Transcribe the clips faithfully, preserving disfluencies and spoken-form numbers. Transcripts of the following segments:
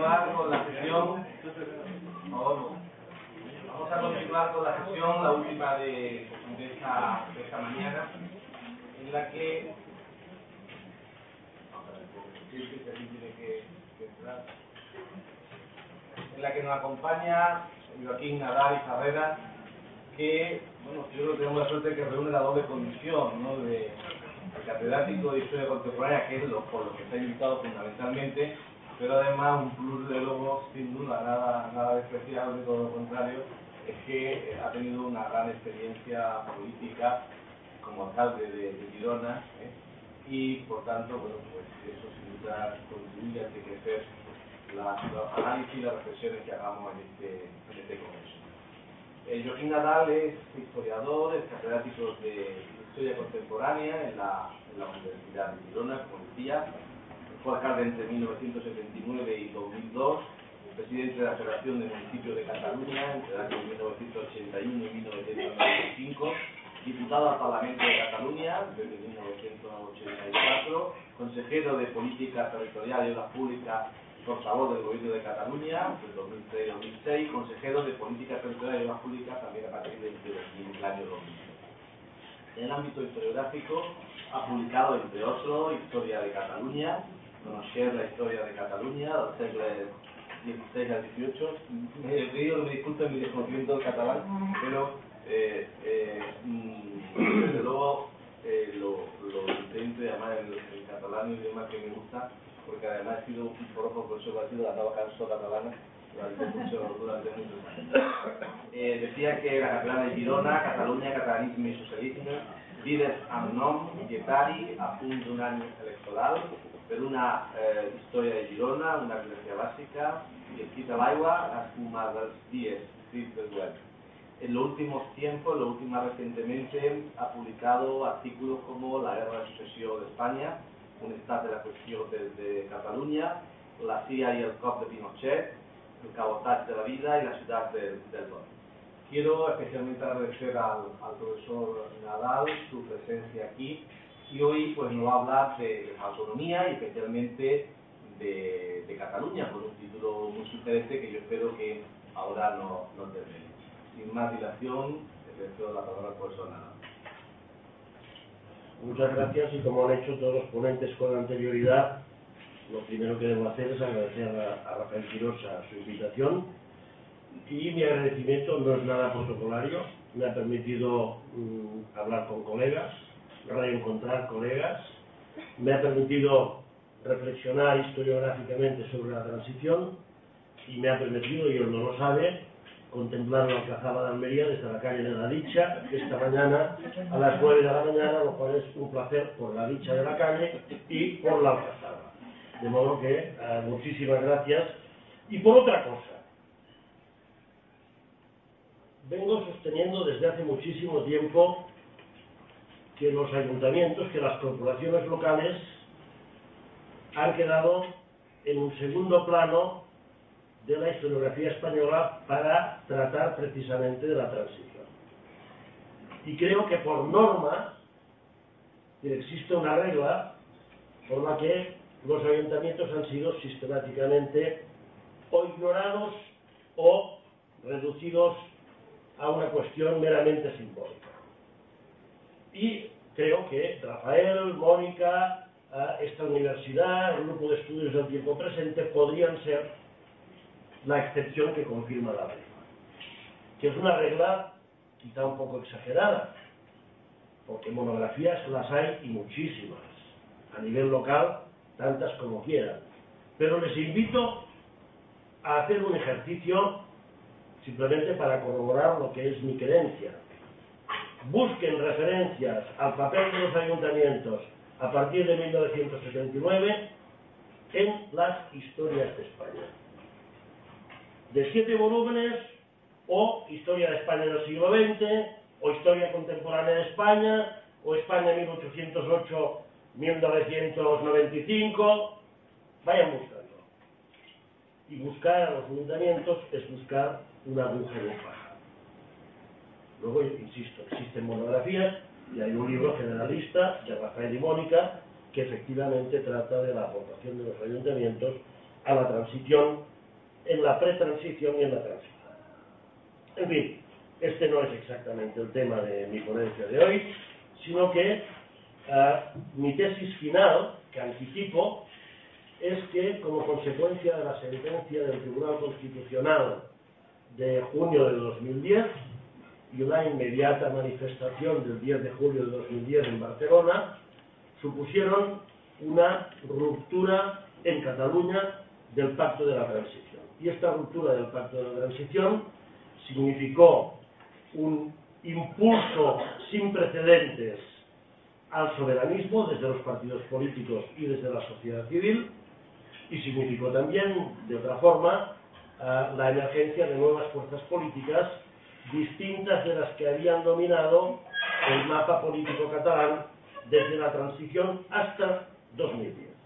continuar con la sesión. Vamos, vamos a continuar con la sesión, la última de, de, esta, de esta mañana, en la que en la que nos acompaña Joaquín Nadal y Ferreras, que, bueno, yo creo que tenemos la suerte que reúne la doble condición, ¿no?, de, de catedrático de Historia Contemporánea, que es lo, por lo que está invitado fundamentalmente, pero además un plus de luego, sin duda, nada, nada especial, de todo lo contrario, es que eh, ha tenido una gran experiencia política como alcalde de, de Girona, ¿eh? Y por tanto, bueno, pues eso sin duda contribuye a crecer la, los análisis y las reflexiones que hagamos en este, en este congreso. Eh, Joaquín Nadal es historiador, es catedrático de Historia Contemporánea en la, en la Universidad de Girona, como decía. Fue alcalde entre mil novecientos setenta y nueve y dos mil dos, presidente de la Federación de Municipios de Cataluña entre el año mil novecientos ochenta y uno y mil novecientos noventa y cinco, diputado al Parlamento de Cataluña desde mil novecientos ochenta y cuatro, consejero de Política Territorial y Obras Públicas, portavoz del Gobierno de Cataluña entre dos mil tres y dos mil seis, consejero de Política Territorial y Obras Públicas también a partir del año dos mil seis. En el ámbito historiográfico ha publicado, entre otros, Historia de Cataluña, Conocer la historia de Cataluña, del siglo dieciséis al dieciocho. Me he pedido que me disculpen mi desconocimiento del catalán, pero eh, eh, desde luego eh, lo, lo intento llamar en, en catalán, un idioma que me gusta, porque además he sido un forofo profesor de la nova cançó catalana durante, mucho, durante muchos años. Eh, decía que la catalana de Girona, Cataluña, catalanisme i socialisme, vides amb nom, dietari, a punt d'un any electoral, per una eh, historia de Girona, una biografía básica, y escrita al agua, las fumas dels dies, escritos web. En los últimos tiempos, en lo último recientemente, ha publicado artículos como La guerra de sucesión de España, un estado de la cuestión desde Cataluña, La C I A y el cop de Pinochet, El cabotaje de la vida y la ciudad del, del Don. Quiero especialmente agradecer al, al profesor Nadal su presencia aquí, y hoy pues nos va a hablar de la autonomía y especialmente de, de Cataluña, con un título muy sugerente que yo espero que ahora no, no termine. Sin más dilación, le cedo la palabra al profesor Nadal. Muchas gracias, y como han hecho todos los ponentes con anterioridad, lo primero que debo hacer es agradecer a, a Rafael Quirosa su invitación, y mi agradecimiento no es nada protocolario. Me ha permitido mmm, hablar con colegas, reencontrar colegas, me ha permitido reflexionar historiográficamente sobre la transición, y me ha permitido, y él no lo sabe, contemplar la Alcazaba de Almería desde la calle de la Dicha esta mañana a las nueve de la mañana, lo cual es un placer por la dicha de la calle y por la Alcazaba. De modo que eh, muchísimas gracias. Y por otra cosa, vengo sosteniendo desde hace muchísimo tiempo que los ayuntamientos, que las corporaciones locales han quedado en un segundo plano de la historiografía española para tratar precisamente de la transición. Y creo que por norma existe una regla por la que los ayuntamientos han sido sistemáticamente o ignorados o reducidos a una cuestión meramente simbólica. Y creo que Rafael, Mónica, esta universidad, el grupo de estudios del tiempo presente podrían ser la excepción que confirma la regla, que es una regla quizá un poco exagerada, porque monografías las hay y muchísimas, a nivel local, tantas como quieran. Pero les invito a hacer un ejercicio simplemente para corroborar lo que es mi creencia. Busquen referencias al papel de los ayuntamientos a partir de mil novecientos setenta y nueve en las historias de España. De siete volúmenes, o Historia de España del siglo veinte, o Historia Contemporánea de España, o España mil ochocientos ocho a mil novecientos noventa y cinco, vayan buscando. Y buscar a los ayuntamientos es buscar una aguja en un pajar. Luego, insisto, existen monografías, y hay un libro generalista de Rafael y Mónica que efectivamente trata de la aportación de los ayuntamientos a la transición en la pretransición y en la transición. En fin, este no es exactamente el tema de mi ponencia de hoy, sino que uh, mi tesis final, que anticipo, es que como consecuencia de la sentencia del Tribunal Constitucional de junio de dos mil diez y una inmediata manifestación del diez de julio de dos mil diez en Barcelona, supusieron una ruptura en Cataluña del Pacto de la Transición. Y esta ruptura del Pacto de la Transición significó un impulso sin precedentes al soberanismo desde los partidos políticos y desde la sociedad civil, y significó también, de otra forma, uh, la emergencia de nuevas fuerzas políticas distintas de las que habían dominado el mapa político catalán desde la transición hasta dos mil diez.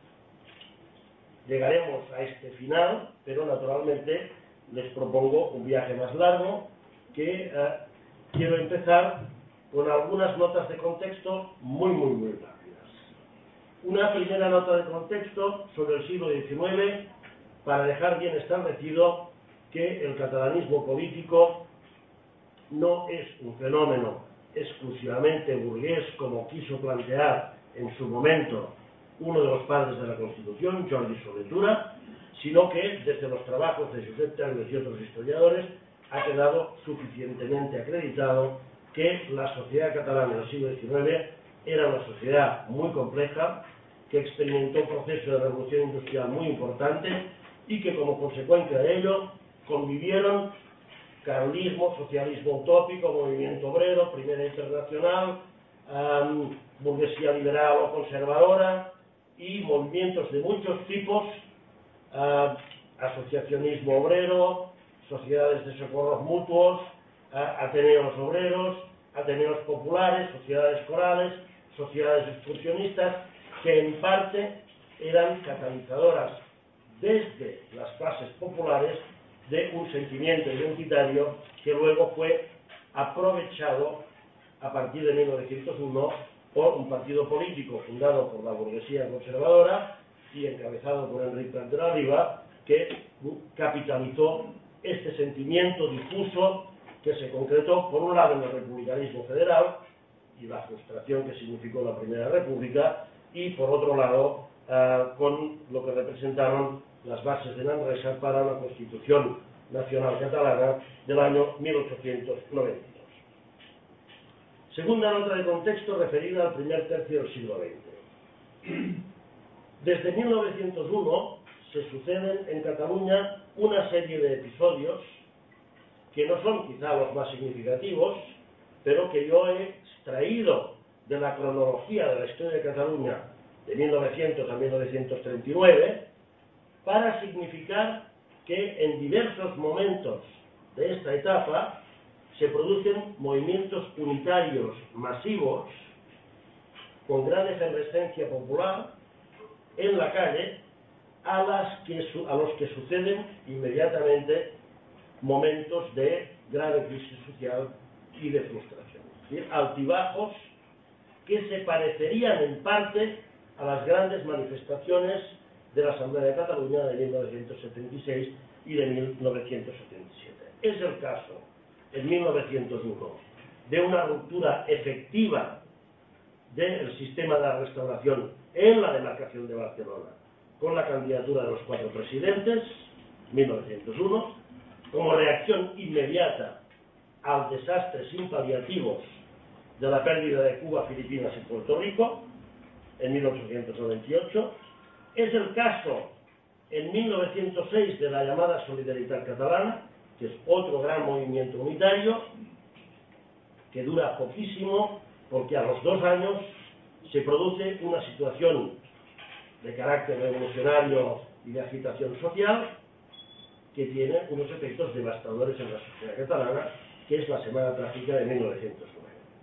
Llegaremos a este final, pero naturalmente les propongo un viaje más largo que uh, quiero empezar con algunas notas de contexto muy, muy, muy rápidas. Una primera nota de contexto sobre el siglo diecinueve para dejar bien establecido que el catalanismo político no es un fenómeno exclusivamente burgués como quiso plantear en su momento uno de los padres de la Constitución, Jordi Solé, sino que desde los trabajos de Josep Termes y otros historiadores ha quedado suficientemente acreditado que la sociedad catalana del siglo diecinueve era una sociedad muy compleja, que experimentó un proceso de revolución industrial muy importante y que como consecuencia de ello convivieron carlismo, socialismo utópico, movimiento obrero, primera internacional, um, burguesía liberal o conservadora y movimientos de muchos tipos, uh, asociacionismo obrero, sociedades de socorros mutuos, uh, ateneos obreros, ateneos populares, sociedades corales, sociedades excursionistas, que en parte eran catalizadoras desde las clases populares de un sentimiento identitario que luego fue aprovechado a partir de mil novecientos uno por un partido político fundado por la burguesía conservadora y encabezado por Enric Prat de la Riba, que capitalizó este sentimiento difuso que se concretó por un lado en el republicanismo federal y la frustración que significó la Primera República, y por otro lado uh, con lo que representaron las bases de Manresa para la Constitución Nacional Catalana del año mil ochocientos noventa y dos. Segunda nota de contexto referida al primer tercio del siglo veinte. Desde mil novecientos uno se suceden en Cataluña una serie de episodios que no son quizá los más significativos, pero que yo he extraído de la cronología de la historia de Cataluña de mil novecientos a mil novecientos treinta y nueve para significar que en diversos momentos de esta etapa se producen movimientos unitarios masivos con gran efervescencia popular en la calle a, las que, a los que suceden inmediatamente momentos de grave crisis social y de frustración. Es decir, altibajos que se parecerían en parte a las grandes manifestaciones de la Asamblea de Cataluña de mil novecientos setenta y seis y de mil novecientos setenta y siete. Es el caso, en mil novecientos uno, de una ruptura efectiva del sistema de la restauración en la demarcación de Barcelona, con la candidatura de los cuatro presidentes, mil novecientos uno, como reacción inmediata al desastre sin paliativos de la pérdida de Cuba, Filipinas y Puerto Rico, en mil ochocientos noventa y ocho. Es el caso, en mil novecientos seis, de la llamada Solidaritat Catalana, que es otro gran movimiento unitario, que dura poquísimo, porque a los dos años se produce una situación de carácter revolucionario y de agitación social, que tiene unos efectos devastadores en la sociedad catalana, que es la Semana Trágica de mil novecientos nueve.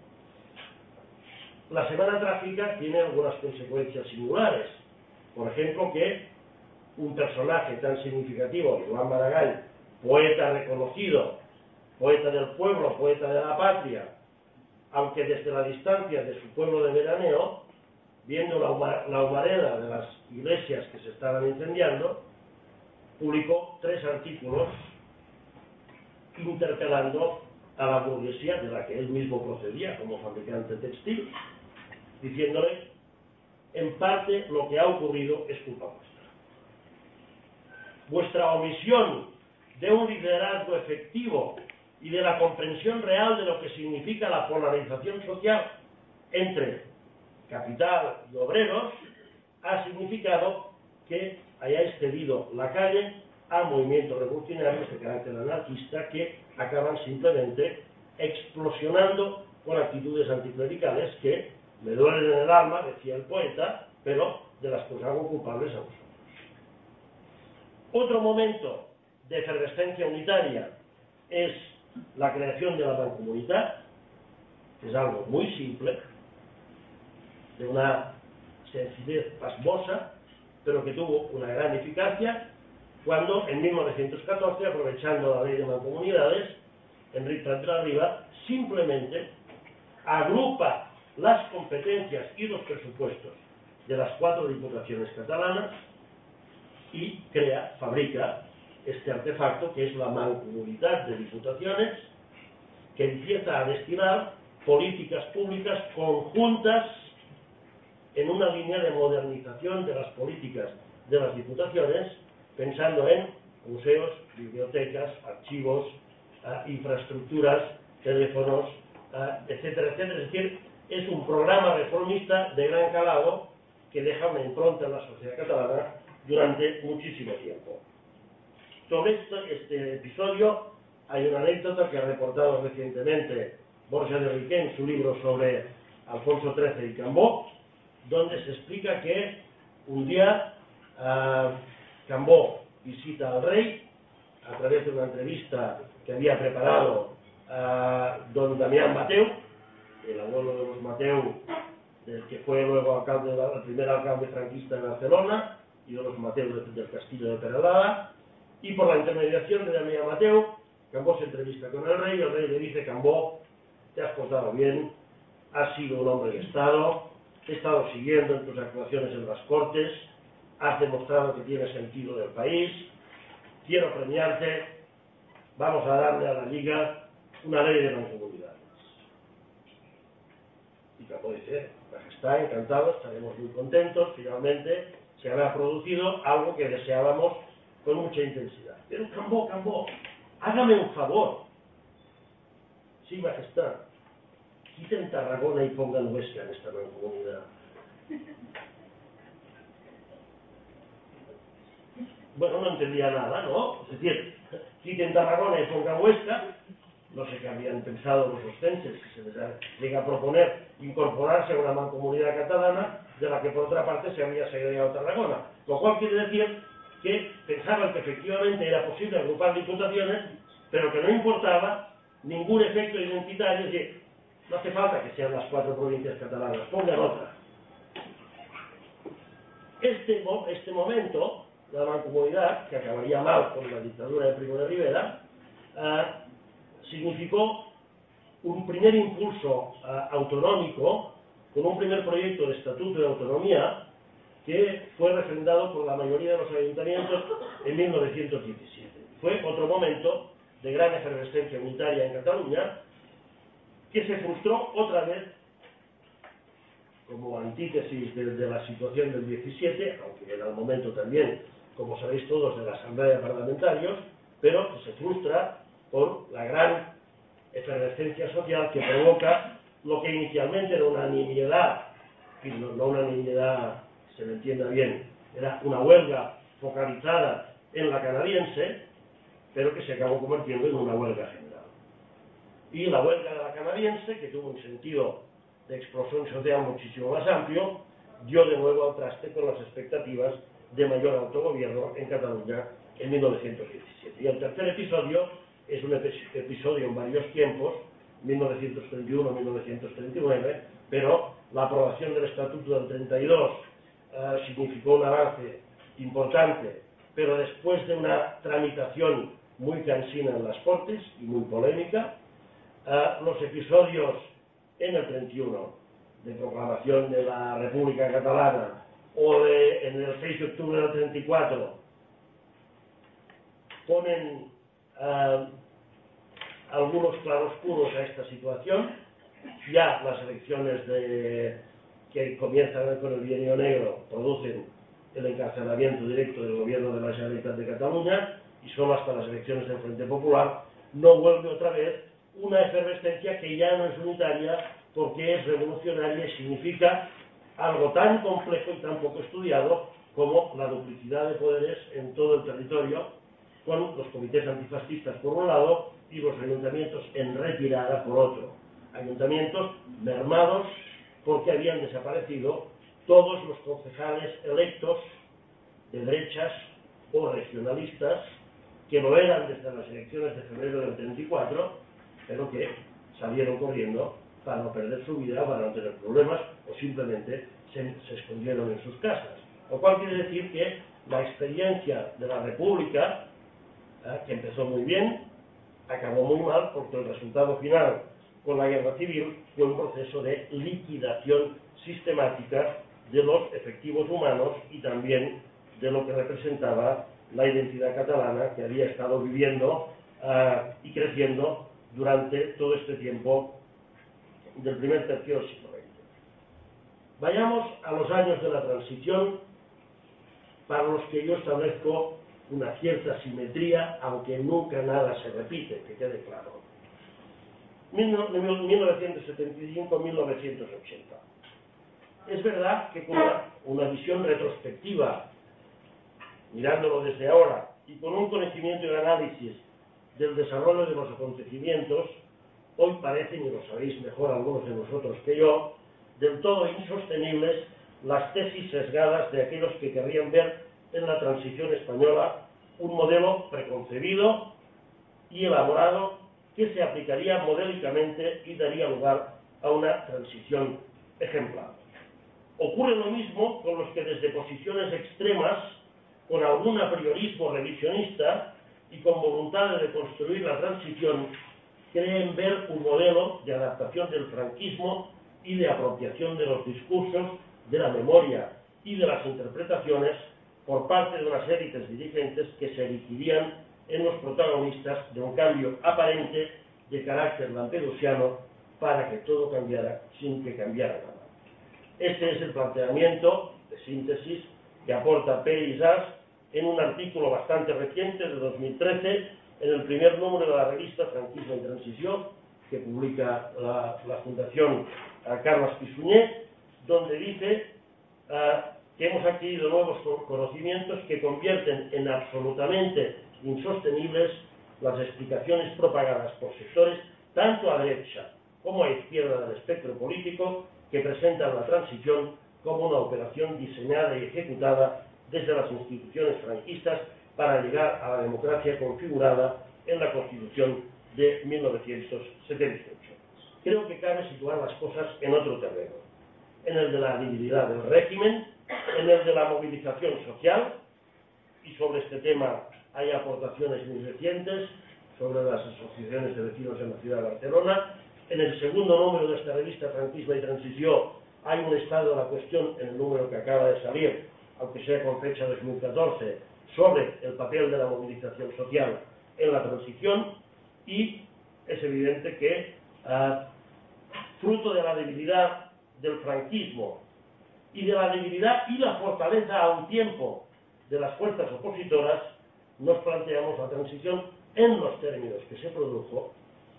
La Semana Trágica tiene algunas consecuencias singulares. Por ejemplo, que un personaje tan significativo, Joan Maragall, poeta reconocido, poeta del pueblo, poeta de la patria, aunque desde la distancia de su pueblo de veraneo, viendo la, la humareda de las iglesias que se estaban incendiando, publicó tres artículos interpelando a la burguesía de la que él mismo procedía como fabricante textil, diciéndole, en parte lo que ha ocurrido es culpa vuestra. Vuestra omisión de un liderazgo efectivo y de la comprensión real de lo que significa la polarización social entre capital y obreros ha significado que hayáis cedido la calle a movimientos revolucionarios de carácter anarquista que acaban simplemente explosionando con actitudes anticlericales que me duelen en el alma, decía el poeta, pero de las que os hago culpables a vosotros. Otro momento de efervescencia unitaria es la creación de la Mancomunidad, que es algo muy simple, de una sencillez pasmosa, pero que tuvo una gran eficacia, cuando en mil novecientos catorce, aprovechando la ley de mancomunidades, Enric Prat de la Riba simplemente agrupa las competencias y los presupuestos de las cuatro diputaciones catalanas y crea, fabrica este artefacto que es la Mancomunidad de Diputaciones, que empieza a destinar políticas públicas conjuntas en una línea de modernización de las políticas de las diputaciones, pensando en museos, bibliotecas, archivos, uh, infraestructuras, teléfonos, uh, etcétera, etcétera. Es decir, es un programa reformista de gran calado que deja una impronta en la sociedad catalana durante muchísimo tiempo. Sobre este, este episodio hay una anécdota que ha reportado recientemente Borja de Riquer en su libro sobre Alfonso trece y Cambó, donde se explica que un día uh, Cambó visita al rey a través de una entrevista que había preparado uh, don Damián Mateu, el abuelo de los Mateu, del que fue luego alcalde, el primer alcalde franquista de Barcelona, y de los Mateu del castillo de Peralada, y por la intermediación de Damián Mateu, Cambó se entrevista con el rey, y el rey le dice: Cambó, te has portado bien, has sido un hombre de Estado, he estado siguiendo en tus actuaciones en las Cortes, has demostrado que tienes sentido del país, quiero premiarte, vamos a darle a la Liga una ley de mancomunidades. Y Cambó dice: Majestad, encantado, estaremos muy contentos, finalmente se habrá producido algo que deseábamos con mucha intensidad. Pero Cambó, Cambó, hágame un favor. Sí, Majestad, quiten Tarragona y pongan Huesca en esta mancomunidad. Bueno, no entendía nada, ¿no? Es decir, quiten Tarragona y pongan Huesca. No sé qué habían pensado los ostenses, si se les llega a proponer incorporarse a una mancomunidad catalana, de la que por otra parte se había segregado Tarragona. Lo cual quiere decir que pensaban que efectivamente era posible agrupar diputaciones, pero que no importaba ningún efecto identitario, es decir, no hace falta que sean las cuatro provincias catalanas, pongan otra. Este, este momento, la mancomunidad, que acabaría mal con la dictadura de Primo de Rivera, uh, significó un primer impulso uh, autonómico, con un primer proyecto de estatuto de autonomía, que fue refrendado por la mayoría de los ayuntamientos en mil novecientos diecisiete. Fue otro momento de gran efervescencia unitaria en Cataluña, que se frustró otra vez como antítesis de, de la situación del diecisiete, aunque era el momento también, como sabéis todos, de la Asamblea de Parlamentarios, pero que se frustra por la gran efervescencia social que provoca lo que inicialmente era una nimiedad, no, no una nimiedad, se me entienda bien, era una huelga focalizada en la canadiense, pero que se acabó convirtiendo en una huelga general. Y la huelga de la canadiense, que tuvo un sentido de explosión social muchísimo más amplio, dio de nuevo al traste con las expectativas de mayor autogobierno en Cataluña en mil novecientos diecisiete. Y el tercer episodio es un episodio en varios tiempos, mil novecientos treinta y uno a mil novecientos treinta y nueve, pero la aprobación del Estatuto del treinta y dos uh, significó un avance importante, pero después de una tramitación muy cansina en las Cortes y muy polémica, uh, los episodios en el treinta y uno de proclamación de la República Catalana o de, en el seis de octubre del treinta y cuatro ponen uh, algunos claroscuros a esta situación. Ya las elecciones de, que comienzan con el Bienio Negro producen el encarcelamiento directo del gobierno de la Generalitat de Cataluña, y solo hasta las elecciones del Frente Popular no vuelve otra vez una efervescencia que ya no es unitaria, porque es revolucionaria y significa algo tan complejo y tan poco estudiado como la duplicidad de poderes en todo el territorio, con los comités antifascistas por un lado y los ayuntamientos en retirada por otro. Ayuntamientos mermados porque habían desaparecido todos los concejales electos de derechas o regionalistas, que lo eran desde las elecciones de febrero del treinta y cuatro, pero que salieron corriendo para no perder su vida, para no tener problemas, o simplemente se, se escondieron en sus casas. Lo cual quiere decir que la experiencia de la República, eh, que empezó muy bien, acabó muy mal, porque el resultado final con la guerra civil fue un proceso de liquidación sistemática de los efectivos humanos y también de lo que representaba la identidad catalana, que había estado viviendo uh, y creciendo durante todo este tiempo del primer tercio del siglo veinte. Vayamos a los años de la transición, para los que yo establezco una cierta simetría, aunque nunca nada se repite, que quede claro. mil novecientos setenta y cinco a mil novecientos ochenta. Es verdad que con una, una visión retrospectiva, mirándolo desde ahora, y con un conocimiento y análisis del desarrollo de los acontecimientos, hoy parecen, y lo sabéis mejor algunos de vosotros que yo, del todo insostenibles las tesis sesgadas de aquellos que querrían ver en la transición española un modelo preconcebido y elaborado que se aplicaría modélicamente y daría lugar a una transición ejemplar. Ocurre lo mismo con los que desde posiciones extremas, con algún apriorismo revisionista y con voluntad de construir la transición, creen ver un modelo de adaptación del franquismo y de apropiación de los discursos, de la memoria y de las interpretaciones por parte de unas élites dirigentes que se erigirían en los protagonistas de un cambio aparente de carácter lampedusiano para que todo cambiara sin que cambiara nada. Este es el planteamiento de síntesis que aporta Pere Isàs en un artículo bastante reciente de dos mil trece en el primer número de la revista Franquismo y Transición, que publica la, la Fundación uh, Carles Pi i Sunyer, donde dice uh, que hemos adquirido nuevos conocimientos que convierten en absolutamente insostenibles las explicaciones propagadas por sectores tanto a derecha como a izquierda del espectro político, que presentan la transición como una operación diseñada y ejecutada desde las instituciones franquistas para llegar a la democracia configurada en la Constitución de mil novecientos setenta y ocho. Creo que cabe situar las cosas en otro terreno, en el de la debilidad del régimen, en el de la movilización social, y sobre este tema hay aportaciones muy recientes sobre las asociaciones de vecinos en la ciudad de Barcelona. En el segundo número de esta revista Franquismo y Transición hay un estado de la cuestión en el número que acaba de salir, aunque sea con fecha dos mil catorce, sobre el papel de la movilización social en la transición, y es evidente que, uh, fruto de la debilidad del franquismo y de la debilidad y la fortaleza a un tiempo de las fuerzas opositoras, nos planteamos la transición en los términos que se produjo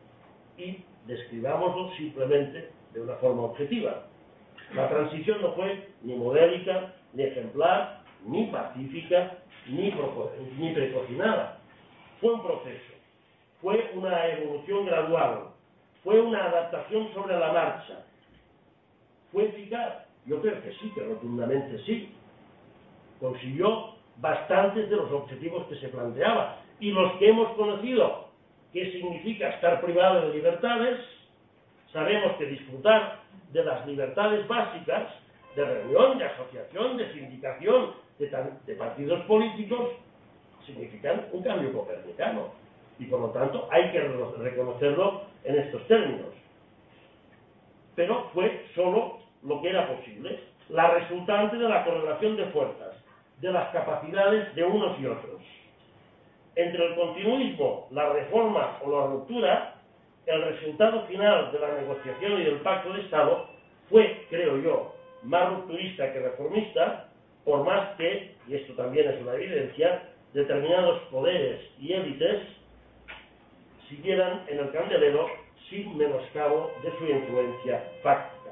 y describámoslo simplemente de una forma objetiva. La transición no fue ni modélica, ni ejemplar, ni pacífica, ni, ni precocinada. Fue un proceso, fue una evolución gradual, fue una adaptación sobre la marcha. ¿Fue eficaz? Yo creo que sí, que rotundamente sí. Consiguió bastantes de los objetivos que se planteaba, y los que hemos conocido, qué significa estar privado de libertades. Sabemos que disfrutar de las libertades básicas de reunión, de asociación, de sindicación, de, de partidos políticos, significan un cambio copernicano, y por lo tanto hay que reconocerlo en estos términos. Pero fue solo lo que era posible, la resultante de la correlación de fuerzas, de las capacidades de unos y otros. Entre el continuismo, la reforma o la ruptura, el resultado final de la negociación y del pacto de Estado fue, creo yo, más rupturista que reformista, por más que, y esto también es una evidencia, determinados poderes y élites siguieran en el candelero sin menoscabo de su influencia fáctica.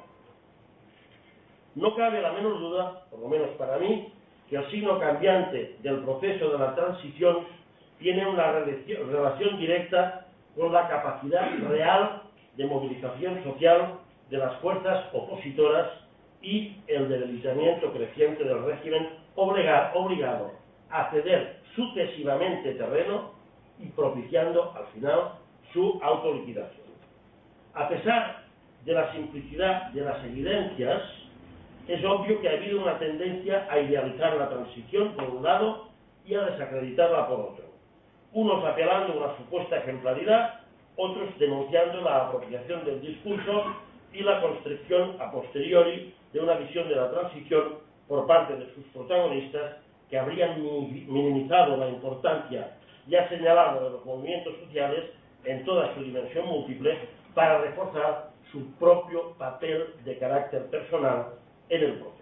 No cabe la menor duda, por lo menos para mí, que el signo cambiante del proceso de la transición tiene una relación directa con la capacidad real de movilización social de las fuerzas opositoras y el debilitamiento creciente del régimen obligado a ceder sucesivamente terreno y propiciando al final su autoliquidación. A pesar de la simplicidad de las evidencias, es obvio que ha habido una tendencia a idealizar la transición por un lado y a desacreditarla por otro. Unos apelando a una supuesta ejemplaridad, otros denunciando la apropiación del discurso y la construcción a posteriori de una visión de la transición por parte de sus protagonistas que habrían minimizado la importancia ya señalada de los movimientos sociales en toda su dimensión múltiple para reforzar su propio papel de carácter personal en el proceso.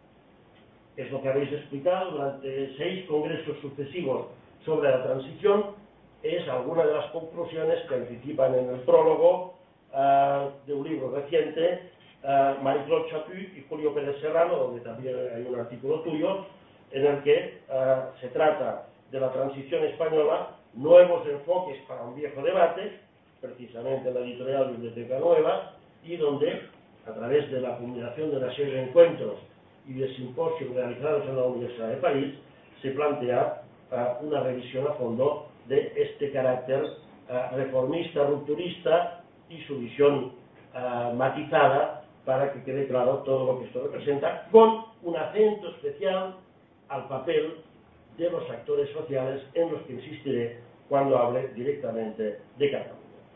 Es lo que habéis explicado durante seis congresos sucesivos sobre la transición, es alguna de las conclusiones que anticipan en el prólogo uh, de un libro reciente, uh, Marie-Claude Chaput y Julio Pérez Serrano, donde también hay un artículo tuyo, en el que uh, se trata de la transición española, nuevos enfoques para un viejo debate, precisamente en la editorial Biblioteca Nueva, y donde, a través de la combinación de una serie de encuentros y de simposios realizados en la Universidad de París, se plantea uh, una revisión a fondo de este carácter uh, reformista, rupturista y su visión uh, matizada para que quede claro todo lo que esto representa, con un acento especial al papel de los actores sociales en los que insistiré cuando hable directamente de Cataluña.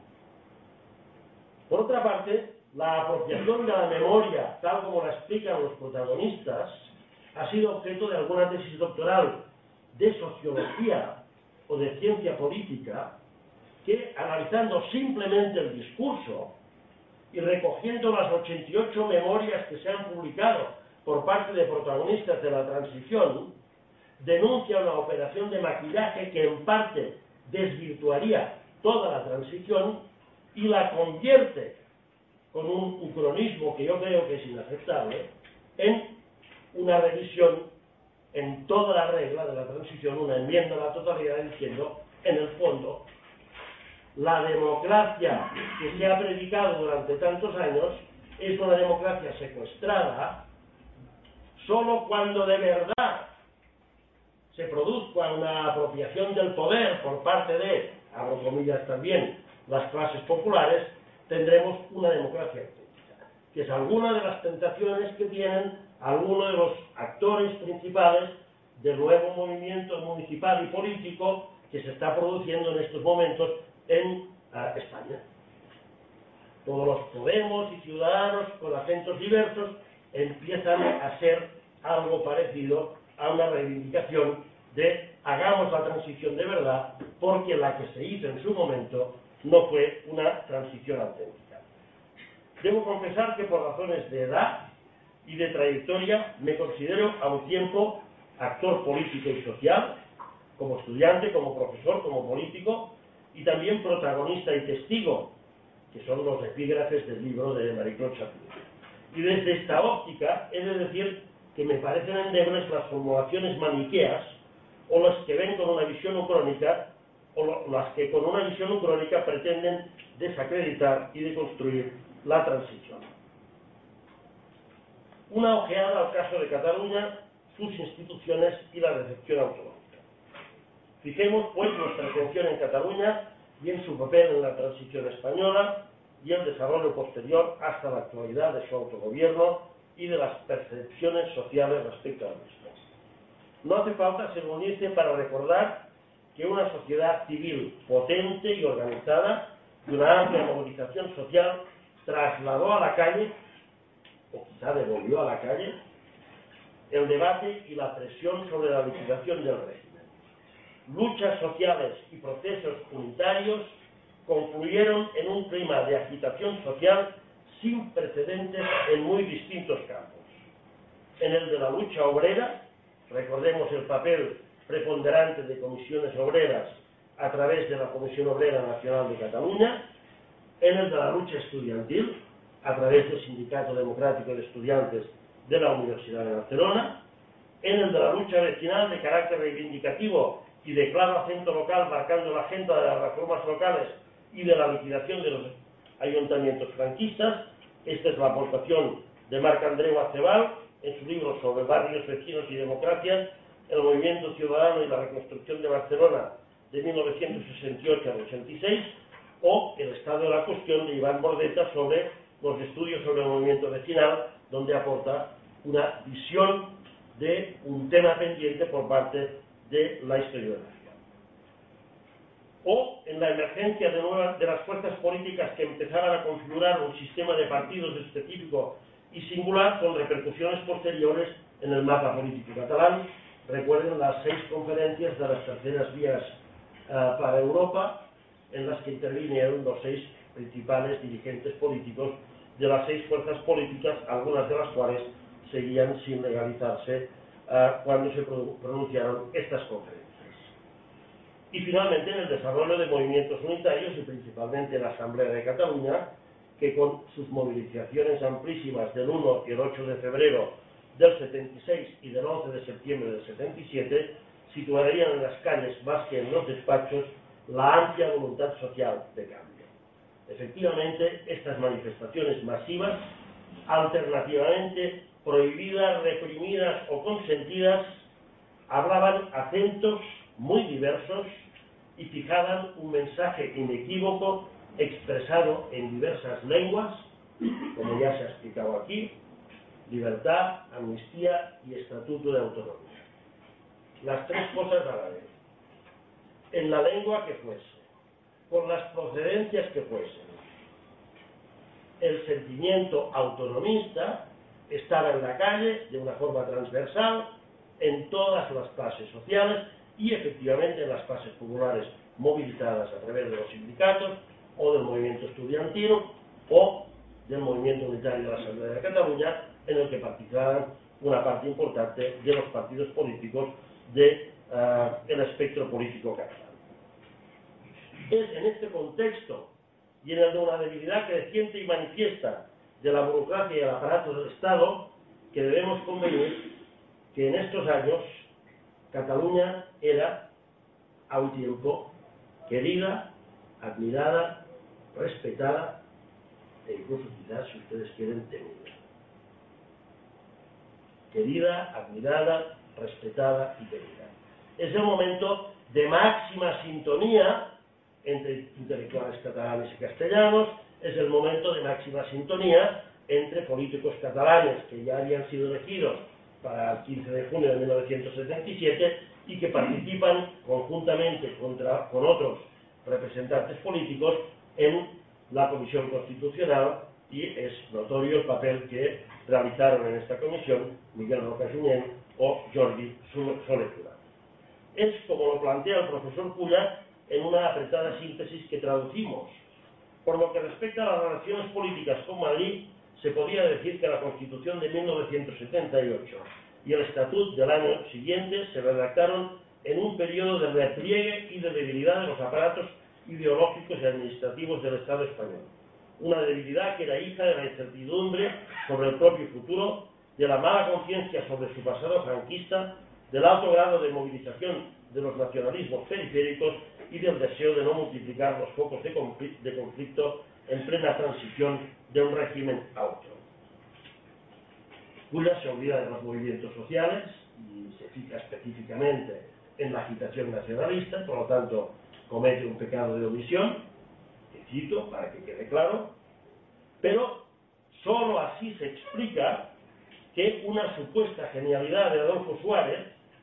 Por otra parte, la apropiación de la memoria, tal como la explican los protagonistas, ha sido objeto de alguna tesis doctoral de sociología o de ciencia política que, analizando simplemente el discurso y recogiendo las ochenta y ocho memorias que se han publicado por parte de protagonistas de la transición, denuncia una operación de maquillaje que en parte desvirtuaría toda la transición y la convierte, con un ucronismo que yo creo que es inaceptable, en una revisión en toda la regla de la transición, una enmienda a la totalidad diciendo, en el fondo, la democracia que se ha predicado durante tantos años es una democracia secuestrada solo cuando de verdad se produzca una apropiación del poder por parte de, abro comillas también, las clases populares, tendremos una democracia auténtica, que es alguna de las tentaciones que tienen algunos de los actores principales del nuevo movimiento municipal y político que se está produciendo en estos momentos en uh, España. Todos los Podemos y Ciudadanos con acentos diversos empiezan a ser algo parecido a una reivindicación de hagamos la transición de verdad, porque la que se hizo en su momento no fue una transición auténtica. Debo confesar que por razones de edad y de trayectoria me considero a un tiempo actor político y social, como estudiante, como profesor, como político, y también protagonista y testigo, que son los epígrafes del libro de Marie-Claude Chaput. Y desde esta óptica he de decir que me parecen endebles las formulaciones maniqueas o las que ven con una visión ucrónica o lo, las que con una visión ucrónica pretenden desacreditar y deconstruir la transición. Una ojeada al caso de Cataluña, sus instituciones y la recepción autonómica. Fijemos, pues, nuestra atención en Cataluña y en su papel en la transición española y el desarrollo posterior hasta la actualidad de su autogobierno y de las percepciones sociales respecto al mismo. No hace falta ser unirse para recordar que una sociedad civil potente y organizada, de una amplia movilización social, trasladó a la calle, o quizá devolvió a la calle, el debate y la presión sobre la liquidación del régimen. luchas sociales y procesos unitarios concluyeron en un clima de agitación social sin precedentes en muy distintos campos. En el de la lucha obrera, recordemos el papel preponderante de comisiones obreras a través de la Comisión Obrera Nacional de Cataluña, en el de la lucha estudiantil, a través del Sindicato Democrático de Estudiantes de la Universidad de Barcelona, en el de la lucha vecinal de carácter reivindicativo y de claro acento local, marcando la agenda de las reformas locales y de la liquidación de los ayuntamientos franquistas. Esta es la aportación de Marc Andreu Acebal en su libro sobre barrios, vecinos y democracia, el movimiento ciudadano y la reconstrucción de Barcelona de mil novecientos sesenta y ocho al ochenta y seis, o el estado de la cuestión de Iván Bordeta sobre los estudios sobre el movimiento vecinal, donde aporta una visión de un tema pendiente por parte de la historiografía. O en la emergencia de, nuevas, de las fuerzas políticas que empezaban a configurar un sistema de partidos específico y singular con repercusiones posteriores en el mapa político catalán. Recuerden las seis conferencias de las terceras vías uh, para Europa, en las que intervinieron los seis principales dirigentes políticos de las seis fuerzas políticas, algunas de las cuales seguían sin legalizarse uh, cuando se pronunciaron estas conferencias. Y finalmente en el desarrollo de movimientos unitarios y principalmente la Asamblea de Cataluña, que con sus movilizaciones amplísimas del uno y el ocho de febrero del setenta y seis y del once de septiembre del setenta y siete situarían en las calles más que en los despachos la amplia voluntad social de cambio. Efectivamente, estas manifestaciones masivas, alternativamente prohibidas, reprimidas o consentidas, hablaban acentos muy diversos y fijaban un mensaje inequívoco expresado en diversas lenguas, como ya se ha explicado aquí: libertad, amnistía y estatuto de autonomía. Las tres cosas a la vez, en la lengua que fuese, por las procedencias que fuesen. El sentimiento autonomista estaba en la calle de una forma transversal en todas las clases sociales y efectivamente en las clases populares movilizadas a través de los sindicatos o del movimiento estudiantil o del movimiento unitario de la Asamblea de Cataluña, en el que participaban una parte importante de los partidos políticos del uh, espectro político catalán. Es en este contexto y en el de una debilidad creciente y manifiesta de la burocracia y el aparato del Estado que debemos convenir que en estos años Cataluña era a un tiempo querida, admirada, respetada e incluso quizás, si ustedes quieren, temida. Querida, admirada, respetada y temida. Es el momento de máxima sintonía entre intelectuales catalanes y castellanos, es el momento de máxima sintonía entre políticos catalanes que ya habían sido elegidos para el quince de junio de mil novecientos setenta y siete y que participan conjuntamente contra, con otros representantes políticos en la Comisión Constitucional, y es notorio el papel que realizaron en esta comisión Miguel Roca Junyent o Jordi Solé Tura. Es, como lo plantea el profesor Culla, en una apretada síntesis que traducimos. Por lo que respecta a las relaciones políticas con Madrid, se podría decir que la Constitución de mil novecientos setenta y ocho y el Estatut del año siguiente se redactaron en un periodo de repliegue y de debilidad de los aparatos ideológicos y administrativos del Estado español. Una debilidad que era hija de la incertidumbre sobre el propio futuro, de la mala conciencia sobre su pasado franquista, del alto grado de movilización de los nacionalismos periféricos y del deseo de no multiplicar los focos de conflicto en plena transición de un régimen a otro. Culla se olvida de los movimientos sociales y se fija específicamente en la agitación nacionalista, por lo tanto comete un pecado de omisión, que cito para que quede claro, pero sólo así se explica que una supuesta genialidad de Adolfo Suárez,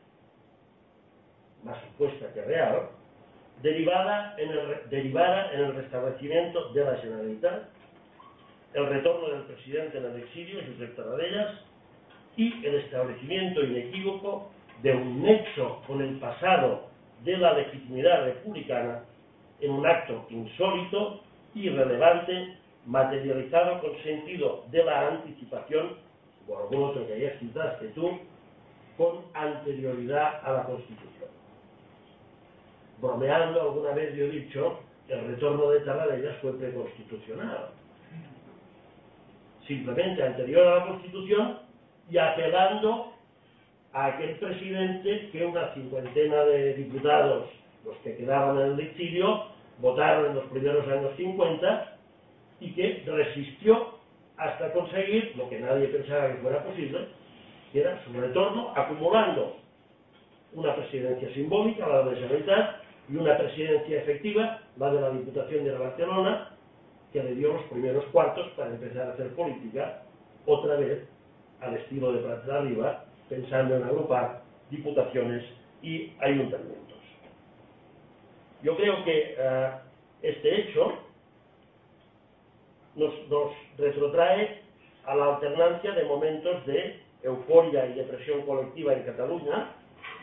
más supuesta que real, derivada en el, derivara en el restablecimiento de la Generalitat, el retorno del presidente en el exilio, Josep Tarradellas, y el establecimiento inequívoco de un nexo con el pasado de la legitimidad republicana en un acto insólito, irrelevante, materializado con sentido de la anticipación, o algún otro que ya citaste tú, con anterioridad a la Constitución. Bromeando, alguna vez yo he dicho que el retorno de Tarradellas fue preconstitucional. Simplemente anterior a la Constitución y apelando a aquel presidente que una cincuentena de diputados, los que quedaban en el exilio, votaron en los primeros años cincuenta y que resistió hasta conseguir lo que nadie pensaba que fuera posible, que era su retorno, acumulando una presidencia simbólica, la de la Generalitat, y una presidencia efectiva, la de la Diputación de Barcelona, que le dio los primeros cuartos para empezar a hacer política, otra vez al estilo de Prats de Riba, pensando en agrupar diputaciones y ayuntamientos. Yo creo que uh, este hecho nos, nos retrotrae a la alternancia de momentos de euforia y depresión colectiva en Cataluña,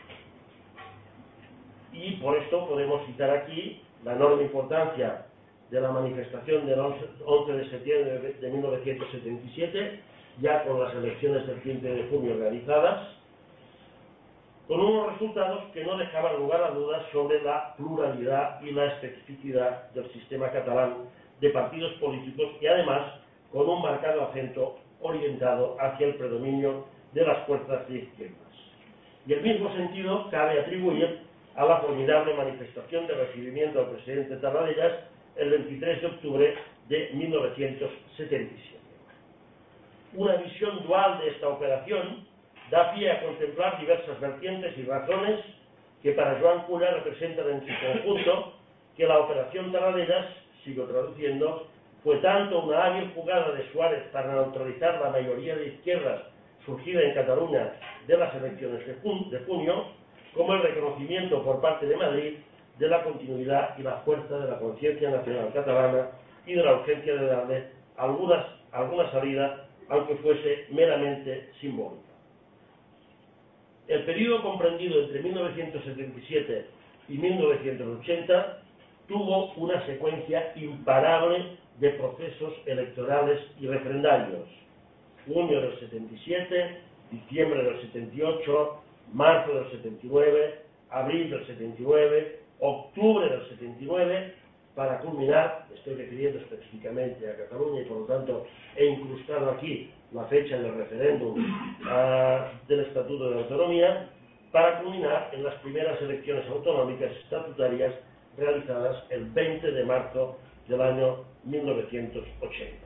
y por esto podemos citar aquí la enorme importancia de la manifestación del once de septiembre de mil novecientos setenta y siete, ya con las elecciones del quince de junio organizadas, con unos resultados que no dejaban lugar a dudas sobre la pluralidad y la especificidad del sistema catalán de partidos políticos, y además con un marcado acento orientado hacia el predominio de las fuerzas de izquierdas. Y el mismo sentido cabe atribuir a la formidable manifestación de recibimiento al presidente Tarradellas el veintitrés de octubre de mil novecientos setenta y siete. Una visión dual de esta operación da pie a contemplar diversas vertientes y razones que para Joan Cura representan en su conjunto que la operación Tarradellas, sigo traduciendo, fue tanto una hábil jugada de Suárez para neutralizar la mayoría de izquierdas surgida en Cataluña de las elecciones de, jun de junio, como el reconocimiento por parte de Madrid de la continuidad y la fuerza de la conciencia nacional catalana y de la urgencia de darle algunas, alguna salida, aunque fuese meramente simbólica. El periodo comprendido entre mil novecientos setenta y siete y mil novecientos ochenta tuvo una secuencia imparable de procesos electorales y referendarios. Junio del setenta y siete, diciembre del setenta y ocho, marzo del setenta y nueve, abril del setenta y nueve, octubre del setenta y nueve, para culminar, estoy refiriendo específicamente a Cataluña y por lo tanto he incrustado aquí la fecha del referéndum uh, del Estatuto de Autonomía, para culminar en las primeras elecciones autonómicas estatutarias realizadas el veinte de marzo del año mil novecientos ochenta.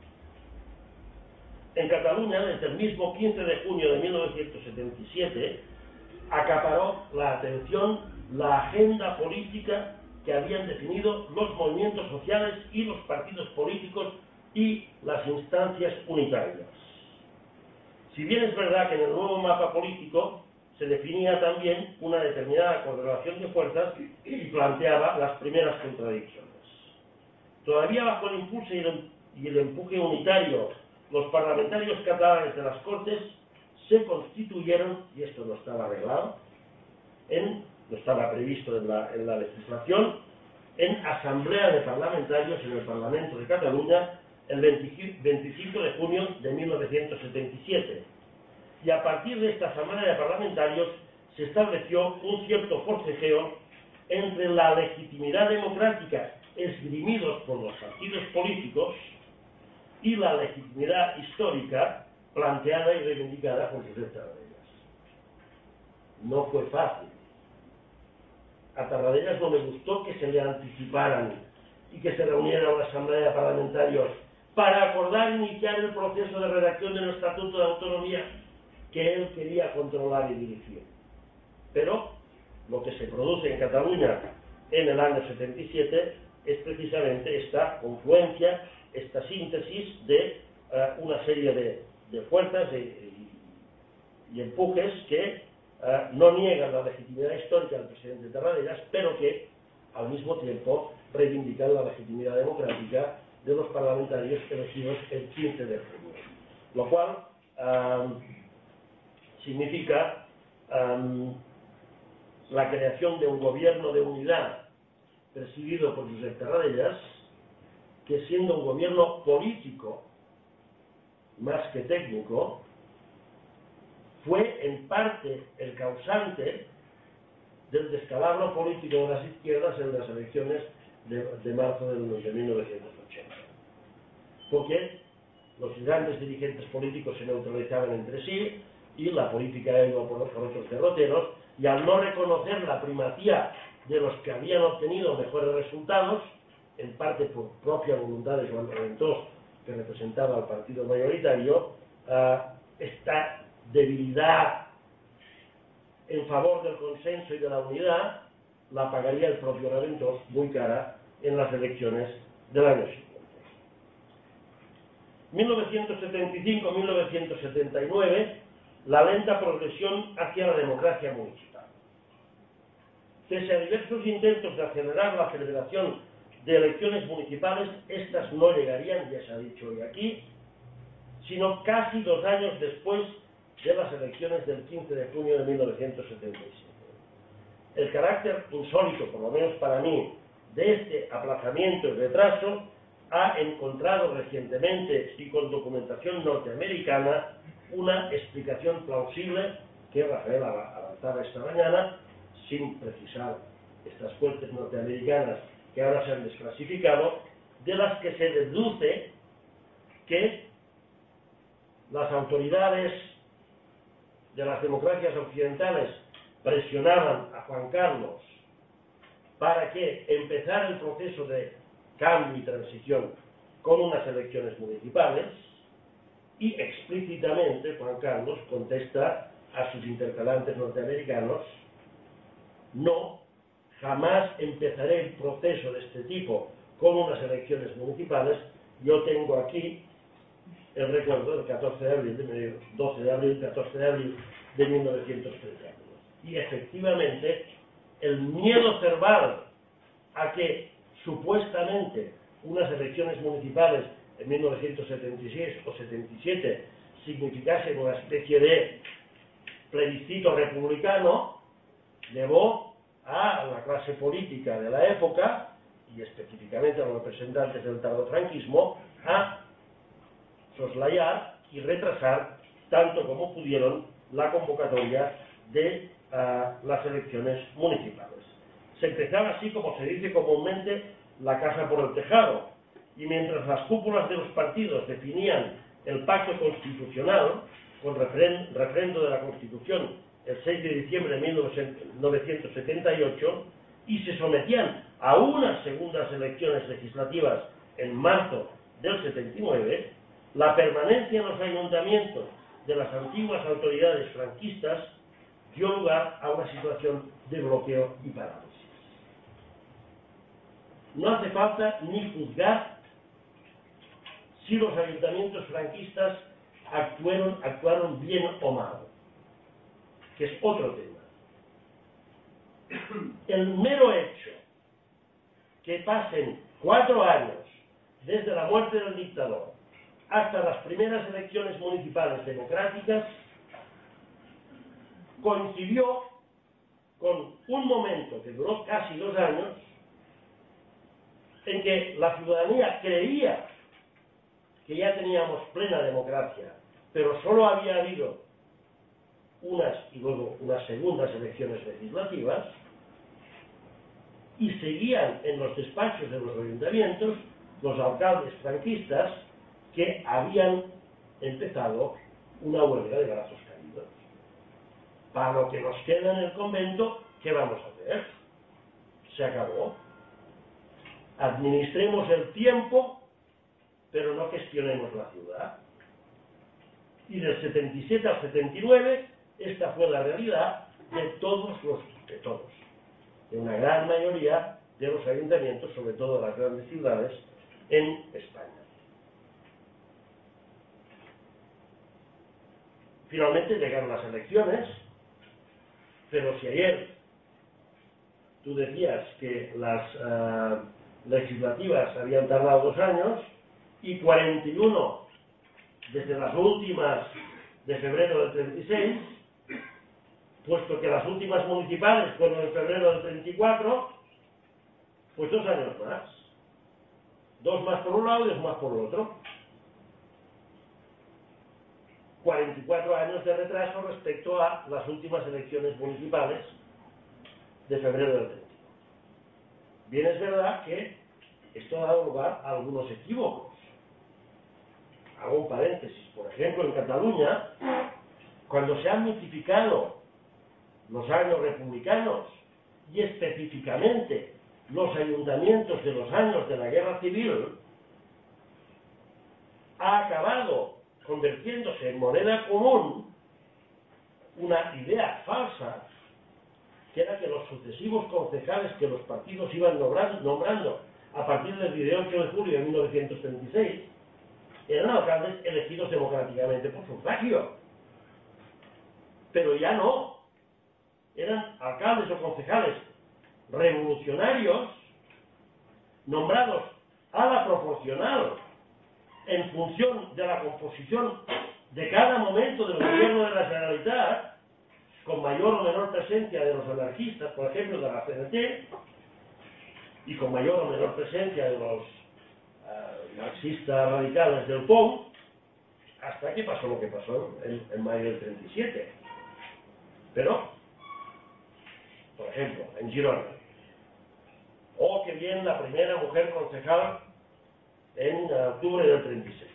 En Cataluña, desde el mismo quince de junio de mil novecientos setenta y siete, acaparó la atención la agenda política que habían definido los movimientos sociales y los partidos políticos y las instancias unitarias. Si bien es verdad que en el nuevo mapa político se definía también una determinada correlación de fuerzas y planteaba las primeras contradicciones. Todavía bajo el impulso y el, y el empuje unitario, los parlamentarios catalanes de las Cortes se constituyeron, y esto no estaba arreglado, en, no estaba previsto en la, en la legislación, en asamblea de parlamentarios en el Parlamento de Cataluña el veinticinco de junio de mil novecientos setenta y siete. Y a partir de esta asamblea de parlamentarios se estableció un cierto forcejeo entre la legitimidad democrática esgrimidos por los partidos políticos y la legitimidad histórica planteada y reivindicada por Josep Tarradellas. No fue fácil. A Tarradellas no le gustó que se le anticiparan y que se reuniera una asamblea de parlamentarios para acordar iniciar el proceso de redacción del Estatuto de Autonomía que él quería controlar y dirigir. Pero lo que se produce en Cataluña en el año setenta y siete es precisamente esta confluencia, esta síntesis de uh, una serie de, de fuerzas y, y, y empujes que uh, no niegan la legitimidad histórica del presidente Tarradellas, pero que al mismo tiempo reivindican la legitimidad democrática de los parlamentarios elegidos el quince de junio. Lo cual um, significa um, la creación de un gobierno de unidad presidido por Josep Tarradellas, que siendo un gobierno político más que técnico, fue en parte el causante del descalabro político de las izquierdas en las elecciones de, de marzo de mil novecientos ochenta. Porque los grandes dirigentes políticos se neutralizaban entre sí y la política iba por, por otros derroteros, y al no reconocer la primacía de los que habían obtenido mejores resultados, en parte por propia voluntad de Joan Reventós, que representaba al partido mayoritario, uh, esta debilidad en favor del consenso y de la unidad la pagaría el propio Reventós muy cara en las elecciones del año siguiente. mil novecientos setenta y cinco a mil novecientos setenta y nueve, la lenta progresión hacia la democracia municipal. Pese a diversos intentos de acelerar la celebración de elecciones municipales, estas no llegarían, ya se ha dicho hoy aquí, sino casi dos años después de las elecciones del quince de junio de mil novecientos setenta y siete. El carácter insólito, por lo menos para mí, de este aplazamiento y retraso ha encontrado recientemente y con documentación norteamericana una explicación plausible que Rafael avanzaba esta mañana, sin precisar estas fuentes norteamericanas que ahora se han desclasificado, de las que se deduce que las autoridades de las democracias occidentales presionaban a Juan Carlos para que empezara el proceso de cambio y transición con unas elecciones municipales, y explícitamente Juan Carlos contesta a sus interpelantes norteamericanos: no, jamás empezaré el proceso de este tipo con unas elecciones municipales. Yo tengo aquí el recuerdo del catorce de abril, de doce de abril, catorce de abril de mil novecientos treinta y uno. Y efectivamente, el miedo cerval a que supuestamente unas elecciones municipales en mil novecientos setenta y seis o setenta y siete significasen una especie de plebiscito republicano, llevó a la clase política de la época, y específicamente a los representantes del tardofranquismo, a soslayar y retrasar tanto como pudieron la convocatoria de uh, las elecciones municipales. Se empezaba así, como se dice comúnmente, la casa por el tejado, y mientras las cúpulas de los partidos definían el pacto constitucional con refren refrendo de la Constitución el seis de diciembre de mil novecientos setenta y ocho, y se sometían a unas segundas elecciones legislativas en marzo del setenta y nueve, la permanencia en los ayuntamientos de las antiguas autoridades franquistas dio lugar a una situación de bloqueo y parálisis. No hace falta ni juzgar si los ayuntamientos franquistas actuaron, actuaron bien o mal, que es otro tema. El mero hecho que pasen cuatro años desde la muerte del dictador hasta las primeras elecciones municipales democráticas coincidió con un momento que duró casi dos años en que la ciudadanía creía que ya teníamos plena democracia, pero solo había habido unas y luego unas segundas elecciones legislativas, y seguían en los despachos de los ayuntamientos los alcaldes franquistas que habían empezado una huelga de brazos caídos. Para lo que nos queda en el convento, ¿qué vamos a hacer? Se acabó. Administremos el tiempo, pero no gestionemos la ciudad. Y del setenta y siete al setenta y nueve, esta fue la realidad de todos los, de todos, de una gran mayoría de los ayuntamientos, sobre todo de las grandes ciudades, en España. Finalmente llegaron las elecciones, pero si ayer tú decías que las uh, legislativas habían tardado dos años y cuarenta y uno desde las últimas de febrero del treinta y seis, puesto que las últimas municipales fueron en febrero del treinta y cuatro, pues dos años más. Dos más por un lado y dos más por el otro. cuarenta y cuatro años de retraso respecto a las últimas elecciones municipales de febrero del treinta. Bien, es verdad que esto ha dado lugar a algunos equívocos. Hago un paréntesis. Por ejemplo, en Cataluña, cuando se han multiplicado los años republicanos y específicamente los ayuntamientos de los años de la Guerra Civil, ha acabado convirtiéndose en moneda común una idea falsa, que era que los sucesivos concejales que los partidos iban nombrando, nombrando a partir del dieciocho de julio de mil novecientos treinta y seis eran alcaldes elegidos democráticamente por sufragio. Pero ya no. Eran alcaldes o concejales revolucionarios nombrados a la proporcional en función de la composición de cada momento del gobierno de la Generalitat, con mayor o menor presencia de los anarquistas, por ejemplo, de la C N T, y con mayor o menor presencia de los uh, marxistas radicales del P O M, hasta que pasó lo que pasó en, en mayo del treinta y siete. Pero, por ejemplo, en Girona, oh, qué bien, la primera mujer concejal en octubre del treinta y seis.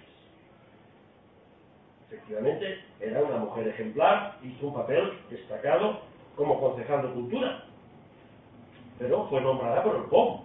Efectivamente, era una mujer ejemplar, hizo un papel destacado como concejal de cultura, pero fue nombrada por el P O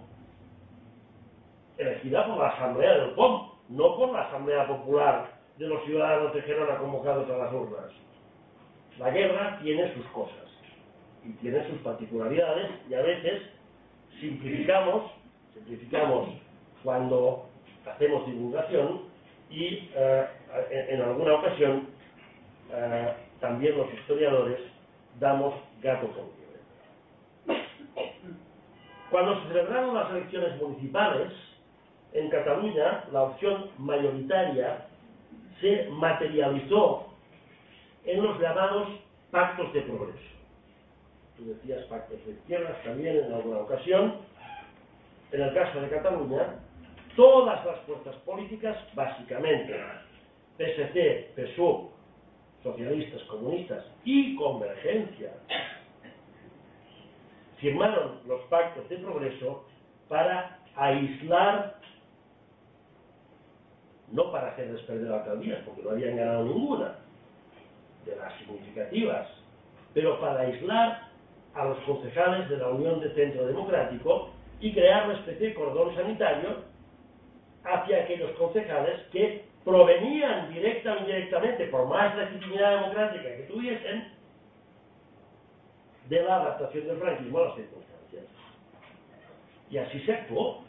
M, elegida por la Asamblea del P O M, no por la Asamblea Popular de los ciudadanos de Gerona convocados a las urnas. La guerra tiene sus cosas y tiene sus particularidades, y a veces simplificamos, simplificamos cuando hacemos divulgación, y eh, en, en alguna ocasión eh, también los historiadores damos gato con liebre. Cuando se celebraron las elecciones municipales en Cataluña, la opción mayoritaria se materializó en los llamados pactos de progreso. Tú decías pactos de izquierdas también en alguna ocasión. En el caso de Cataluña, todas las fuerzas políticas, básicamente P S C, P S U V, socialistas, comunistas y Convergencia, firmaron los pactos de progreso para aislar, no para hacerles perder alcaldías, porque no habían ganado ninguna de las significativas, pero para aislar a los concejales de la Unión de Centro Democrático y crear una especie de cordón sanitario hacia aquellos concejales que provenían directa o indirectamente, por más legitimidad democrática que tuviesen, de la adaptación del franquismo a las circunstancias. Y así se actuó.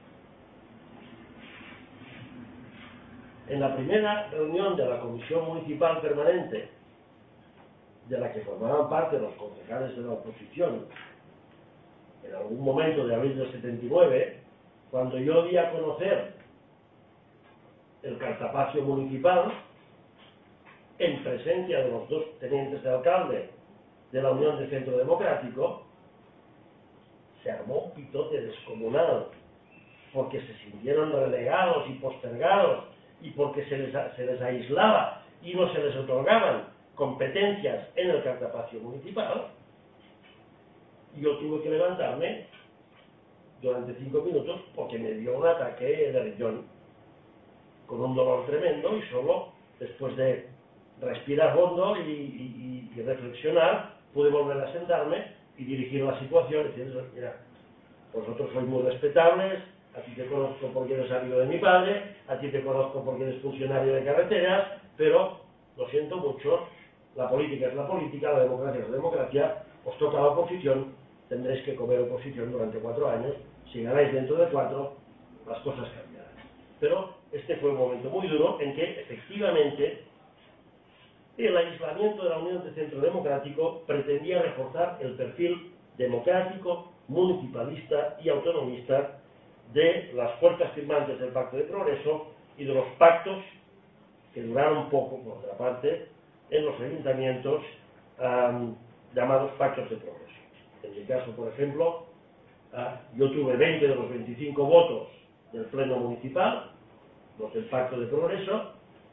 En la primera reunión de la Comisión Municipal Permanente, de la que formaban parte los concejales de la oposición, en algún momento de abril del setenta y nueve, cuando yo di a conocer el cartapacio municipal, en presencia de los dos tenientes de alcalde de la Unión de Centro Democrático, se armó un pitote descomunal, porque se sintieron relegados y postergados, y porque se les, se les aislaba y no se les otorgaban competencias en el cartapacio municipal. Y yo tuve que levantarme durante cinco minutos porque me dio un ataque de riñón con un dolor tremendo, y solo después de respirar hondo y, y, y reflexionar pude volver a sentarme y dirigir la situación y decir: mira, vosotros sois muy respetables, a ti te conozco porque eres amigo de mi padre, a ti te conozco porque eres funcionario de carreteras, pero lo siento mucho, la política es la política, la democracia es la democracia, os toca la oposición, tendréis que comer oposición durante cuatro años, si ganáis dentro de cuatro, las cosas cambiarán. Pero este fue un momento muy duro en que efectivamente el aislamiento de la Unión de Centro Democrático pretendía reforzar el perfil democrático, municipalista y autonomista de las fuerzas firmantes del Pacto de Progreso y de los pactos que duraron poco, por otra parte, en los ayuntamientos um, llamados pactos de progreso. En mi caso, por ejemplo, yo tuve veinte de los veinticinco votos del Pleno Municipal, los del Pacto de Progreso,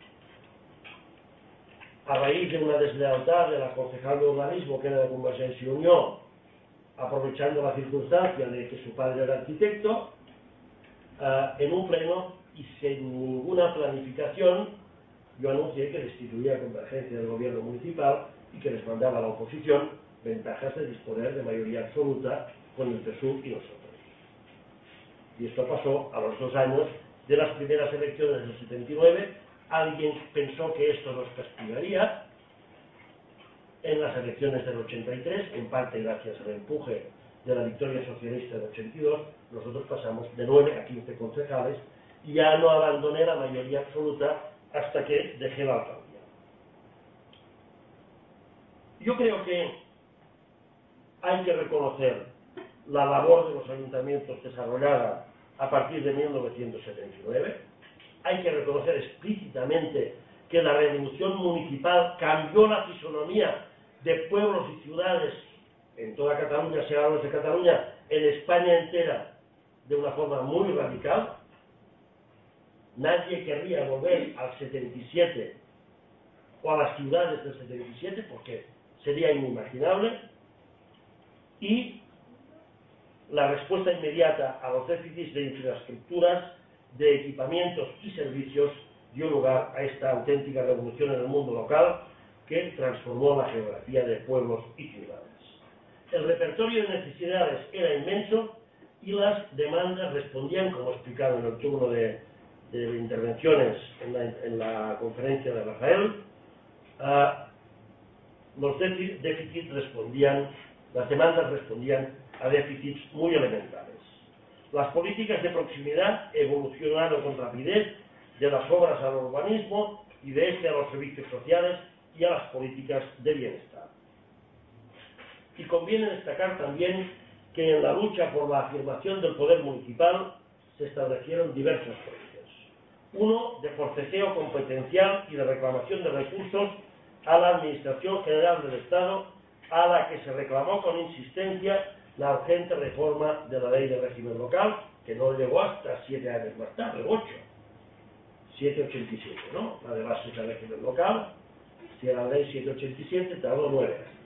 a raíz de una deslealtad de la concejal de urbanismo, que era de Convergencia y Unión, aprovechando la circunstancia de que su padre era arquitecto, uh, en un pleno y sin ninguna planificación, yo anuncié que destituía a Convergencia del gobierno municipal y que les mandaba a la oposición ventajas de disponer de mayoría absoluta con el P S U V y nosotros. Y esto pasó a los dos años de las primeras elecciones del setenta y nueve. Alguien pensó que esto nos castigaría. En las elecciones del ochenta y tres, en parte gracias al empuje de la victoria socialista del ochenta y dos, nosotros pasamos de nueve a quince concejales y ya no abandoné la mayoría absoluta hasta que dejé la alcaldía. Yo creo que hay que reconocer la labor de los ayuntamientos desarrollada a partir de mil novecientos setenta y nueve. Hay que reconocer explícitamente que la revolución municipal cambió la fisonomía de pueblos y ciudades en toda Cataluña, si hablamos de Cataluña, en España entera, de una forma muy radical. Nadie querría volver al setenta y siete o a las ciudades del setenta y siete porque sería inimaginable. Y la respuesta inmediata a los déficits de infraestructuras, de equipamientos y servicios dio lugar a esta auténtica revolución en el mundo local que transformó la geografía de pueblos y ciudades. El repertorio de necesidades era inmenso y las demandas respondían, como explicado en el turno de, de intervenciones en la, en la conferencia de Rafael, a los déficits respondían, las demandas respondían a déficits muy elementales. Las políticas de proximidad evolucionaron con rapidez de las obras al urbanismo y de este a los servicios sociales y a las políticas de bienestar. Y conviene destacar también que en la lucha por la afirmación del poder municipal se establecieron diversos frentes. Uno, de forcejeo competencial y de reclamación de recursos a la Administración General del Estado, a la que se reclamó con insistencia la urgente reforma de la Ley de Régimen Local, que no llegó hasta siete años más tarde, ocho, siete ochenta y siete, ¿no? La de bases de régimen local, si era la Ley siete ochenta y siete, tardó nueve años,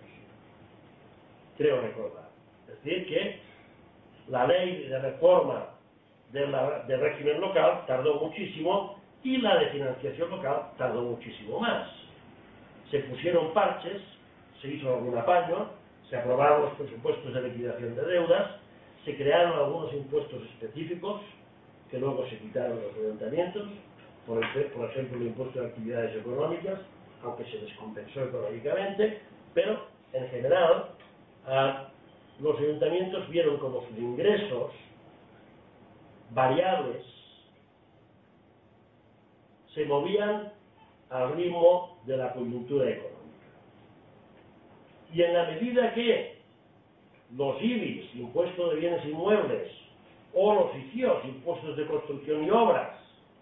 creo recordar. Es decir, que la Ley de Reforma de, la, de Régimen Local tardó muchísimo y la de Financiación Local tardó muchísimo más. Se pusieron parches, se hizo algún apaño, se aprobaron los presupuestos de liquidación de deudas, se crearon algunos impuestos específicos que luego se quitaron los ayuntamientos, por, el, por ejemplo el impuesto de actividades económicas, aunque se descompensó económicamente, pero en general a, los ayuntamientos vieron como sus ingresos variables se movían al ritmo de la coyuntura económica. Y en la medida que los I B I S, impuestos de bienes inmuebles, o los I C I Os, impuestos de construcción y obras,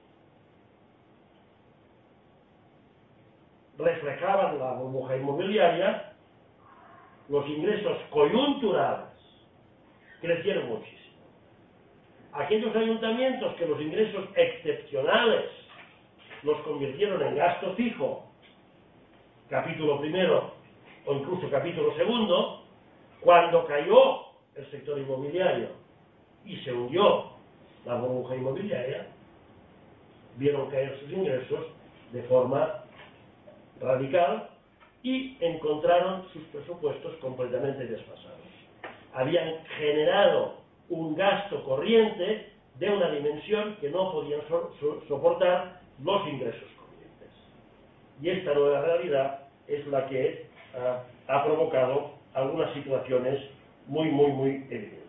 reflejaban la burbuja inmobiliaria, los ingresos coyunturales crecieron muchísimo. Aquellos ayuntamientos que los ingresos excepcionales los convirtieron en gasto fijo, capítulo primero o incluso capítulo segundo, cuando cayó el sector inmobiliario y se hundió la burbuja inmobiliaria, vieron caer sus ingresos de forma radical y encontraron sus presupuestos completamente desfasados. Habían generado un gasto corriente de una dimensión que no podían so so soportar los ingresos corrientes. Y esta nueva realidad es la que uh, ha provocado algunas situaciones muy, muy, muy evidentes.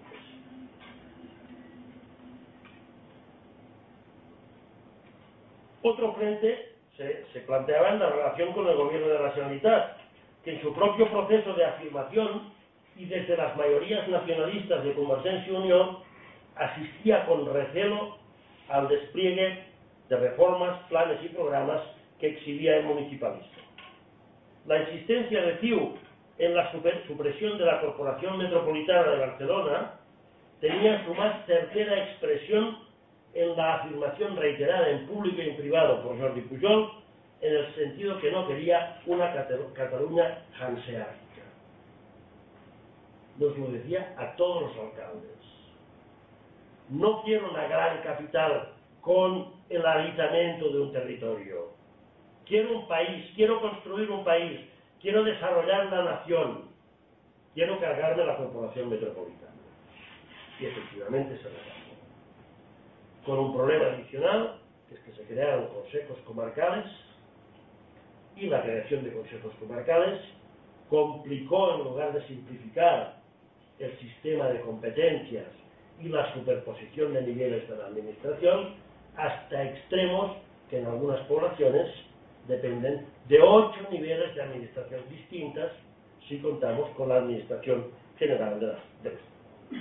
Otro frente se, se planteaba en la relación con el gobierno de la Generalitat, que en su propio proceso de afirmación y desde las mayorías nacionalistas de Convergencia y Unión asistía con recelo al despliegue de reformas, planes y programas que exhibía el municipalismo. La insistencia de C I U en la super, supresión de la Corporación Metropolitana de Barcelona, tenía su más certera expresión en la afirmación reiterada en público y en privado por Jordi Pujol, en el sentido que no quería una Cataluña hanseática. Nos lo decía a todos los alcaldes. No quiero una gran capital con el habitamiento de un territorio. Quiero un país, quiero construir un país, quiero desarrollar la nación, quiero cargarme la corporación metropolitana. Y efectivamente se realizó. Con un problema adicional, que es que se crearon consejos comarcales, y la creación de consejos comarcales complicó, en lugar de simplificar, el sistema de competencias y la superposición de niveles de la administración, hasta extremos que en algunas poblaciones dependen de ocho niveles de administración distintas si contamos con la administración general de la, del Estado.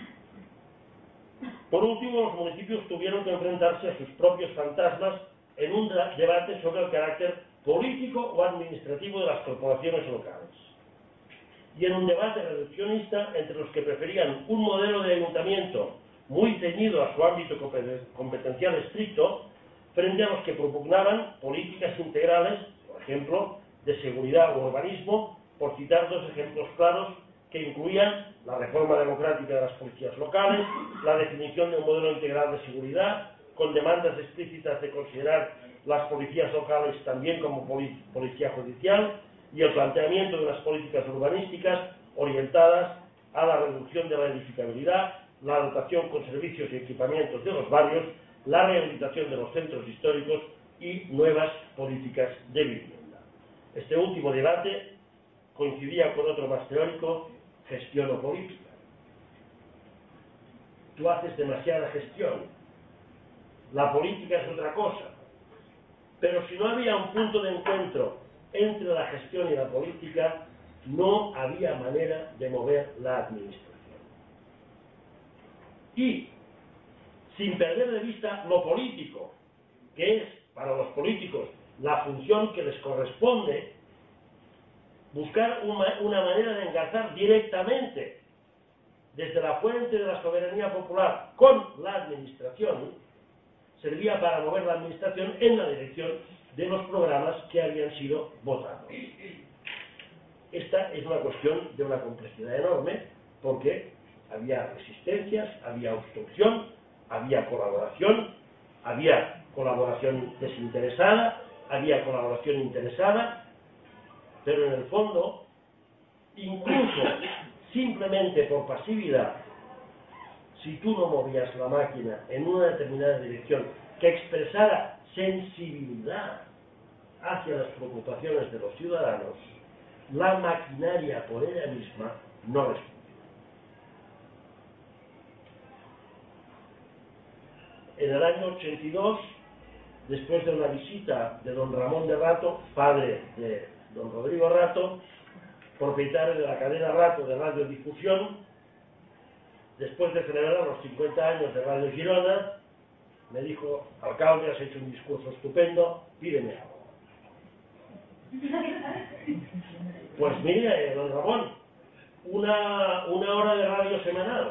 Por último, los municipios tuvieron que enfrentarse a sus propios fantasmas en un debate sobre el carácter político o administrativo de las corporaciones locales. Y en un debate reduccionista entre los que preferían un modelo de ayuntamiento muy ceñido a su ámbito competencial estricto, frente a los que propugnaban políticas integrales, por ejemplo, de seguridad o urbanismo, por citar dos ejemplos claros que incluían la reforma democrática de las policías locales, la definición de un modelo integral de seguridad, con demandas explícitas de considerar las policías locales también como policía judicial, y el planteamiento de unas políticas urbanísticas orientadas a la reducción de la edificabilidad, la dotación con servicios y equipamientos de los barrios, la rehabilitación de los centros históricos y nuevas políticas de vivienda. Este último debate coincidía con otro más teórico, gestión o política. Tú haces demasiada gestión, la política es otra cosa, pero si no había un punto de encuentro entre la gestión y la política, no había manera de mover la administración. Y, sin perder de vista lo político, que es para los políticos la función que les corresponde, buscar una, una manera de engarzar directamente desde la fuente de la soberanía popular con la administración, servía para mover la administración en la dirección de los programas que habían sido votados. Esta es una cuestión de una complejidad enorme, porque había resistencias, había obstrucción, había colaboración, había colaboración desinteresada, había colaboración interesada, pero en el fondo, incluso simplemente por pasividad, si tú no movías la máquina en una determinada dirección que expresara sensibilidad hacia las preocupaciones de los ciudadanos, la maquinaria por ella misma no respondía. En el año ochenta y dos, después de una visita de don Ramón de Rato, padre de don Rodrigo Rato, propietario de la cadena Rato de radiodifusión, después de celebrar los cincuenta años de Radio Girona, me dijo: alcalde, has hecho un discurso estupendo, pídeme algo. Pues mire, don Ramón, una, una hora de radio semanal.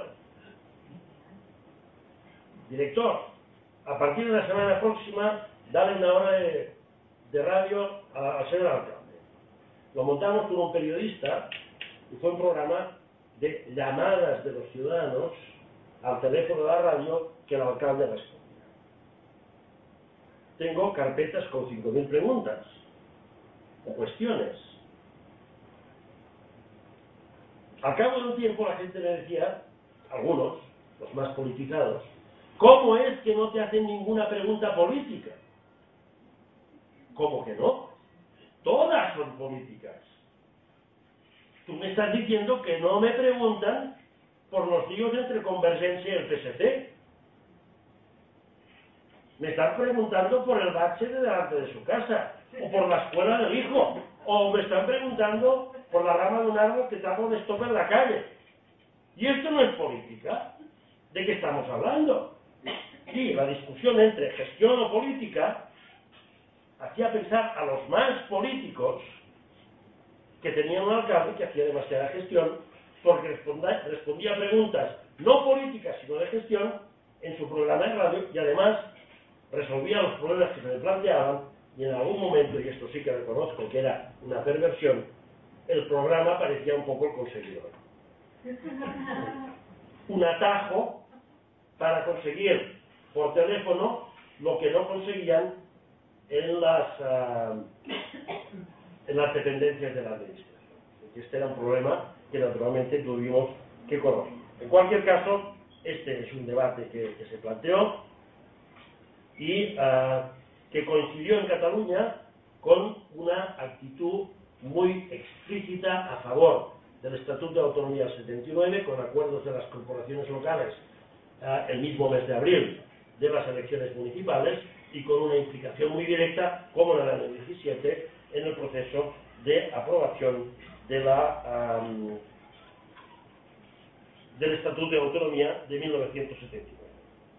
Director, a partir de la semana próxima, dale una hora de, de radio al señor alcalde. Lo montamos con un periodista y fue un programa de llamadas de los ciudadanos al teléfono de la radio que el alcalde respondía. Tengo carpetas con cinco mil preguntas o cuestiones. Al cabo de un tiempo la gente me decía, algunos, los más politizados, ¿cómo es que no te hacen ninguna pregunta política? ¿Cómo que no? Todas son políticas. Tú me estás diciendo que no me preguntan por los líos entre Convergencia y el P S C. Me están preguntando por el bache de delante de su casa, o por la escuela del hijo, o me están preguntando por la rama de un árbol que tapa un estopa en la calle. Y esto no es política. ¿De qué estamos hablando? Y la discusión entre gestión o política hacía pensar a los más políticos que tenían un alcalde que hacía demasiada gestión, porque respondía, respondía a preguntas no políticas, sino de gestión, en su programa de radio, y además resolvía los problemas que se le planteaban, y en algún momento, y esto sí que reconozco que era una perversión, el programa parecía un poco el conseguidor. Un atajo para conseguir por teléfono lo que no conseguían en las, uh, en las dependencias de la administración. Este era un problema que naturalmente tuvimos que corregir. En cualquier caso, este es un debate que, que se planteó y uh, que coincidió en Cataluña con una actitud muy explícita a favor del Estatuto de Autonomía del setenta y nueve, con acuerdos de las corporaciones locales uh, el mismo mes de abril de las elecciones municipales, y con una implicación muy directa, como en el año diecisiete, en el proceso de aprobación de la, um, del Estatuto de Autonomía de mil novecientos setenta y nueve.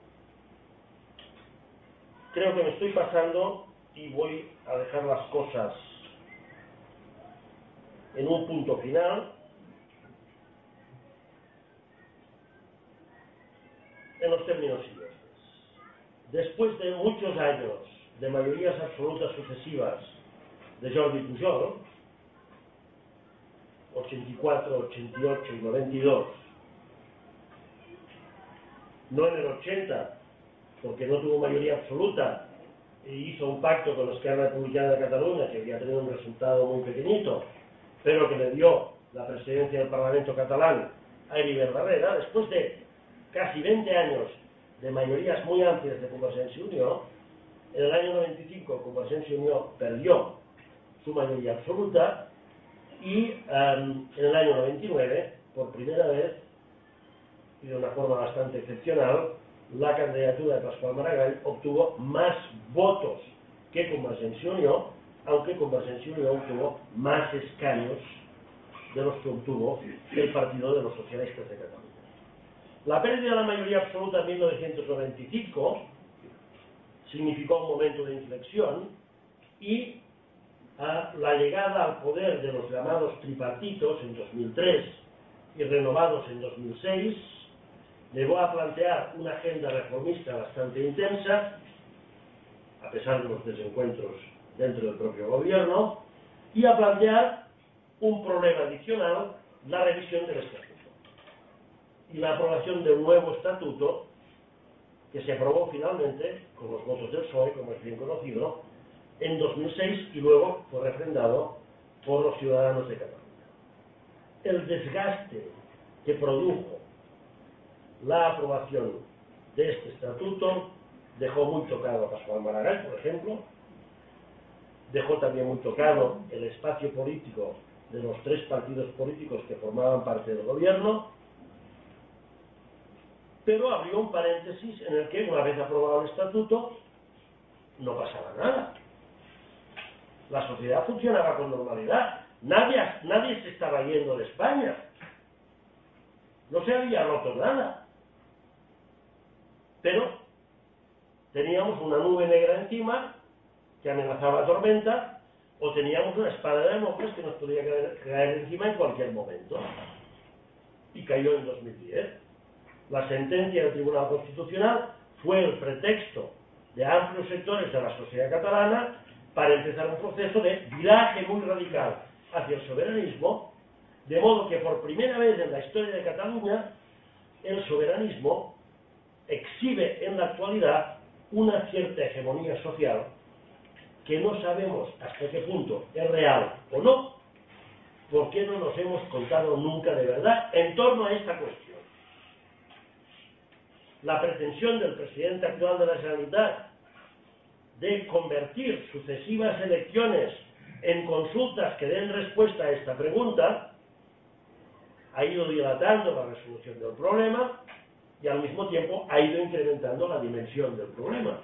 Creo que me estoy pasando y voy a dejar las cosas en un punto final. En los términos siguientes. Después de muchos años de mayorías absolutas sucesivas de Jordi Pujol, ochenta y cuatro, ochenta y ocho y noventa y dos, no en el ochenta, porque no tuvo mayoría absoluta e hizo un pacto con la Esquerra Republicana de Cataluña que había tenido un resultado muy pequeñito, pero que le dio la presidencia del Parlamento catalán a Heribert Barrera. Después de casi veinte años de mayorías muy amplias de Convergencia y Unió, en el año noventa y cinco Convergencia y Unió perdió su mayoría absoluta y um, en el año noventa y nueve, por primera vez y de una forma bastante excepcional, la candidatura de Pasqual Maragall obtuvo más votos que Convergencia y Unió, aunque Convergencia y Unió obtuvo más escaños de los que obtuvo el Partido de los Socialistas de Cataluña. La pérdida de la mayoría absoluta en mil novecientos noventa y cinco significó un momento de inflexión y a la llegada al poder de los llamados tripartitos en dos mil tres y renovados en dos mil seis llevó a plantear una agenda reformista bastante intensa, a pesar de los desencuentros dentro del propio gobierno, y a plantear un problema adicional, la revisión del Estatuto y la aprobación de un nuevo estatuto que se aprobó finalmente con los votos del P S O E, como es bien conocido, en dos mil seis, y luego fue refrendado por los ciudadanos de Cataluña. El desgaste que produjo la aprobación de este estatuto dejó muy tocado a Pasqual Maragall, por ejemplo, dejó también muy tocado el espacio político de los tres partidos políticos que formaban parte del gobierno, pero abrió un paréntesis en el que, una vez aprobado el estatuto, no pasaba nada. La sociedad funcionaba con normalidad. Nadie, nadie se estaba yendo de España. No se había roto nada. Pero teníamos una nube negra encima que amenazaba tormenta, o teníamos una espada de Damocles que nos podía caer, caer encima en cualquier momento. Y cayó en dos mil diez. La sentencia del Tribunal Constitucional fue el pretexto de amplios sectores de la sociedad catalana para empezar un proceso de viraje muy radical hacia el soberanismo, de modo que por primera vez en la historia de Cataluña el soberanismo exhibe en la actualidad una cierta hegemonía social que no sabemos hasta qué punto es real o no, porque no nos hemos contado nunca de verdad en torno a esta cuestión. La pretensión del presidente actual de la Generalitat de convertir sucesivas elecciones en consultas que den respuesta a esta pregunta ha ido dilatando la resolución del problema y al mismo tiempo ha ido incrementando la dimensión del problema.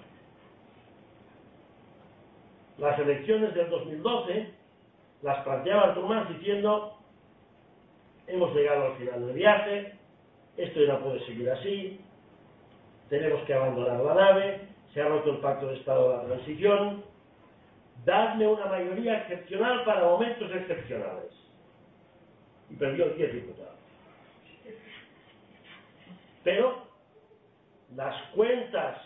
Las elecciones del dos mil doce las planteaba Artur Mas diciendo: hemos llegado al final del viaje, esto ya no puede seguir así, tenemos que abandonar la nave, se ha roto el pacto de Estado de la transición, dadme una mayoría excepcional para momentos excepcionales. y perdió diez diputados. Pero las cuentas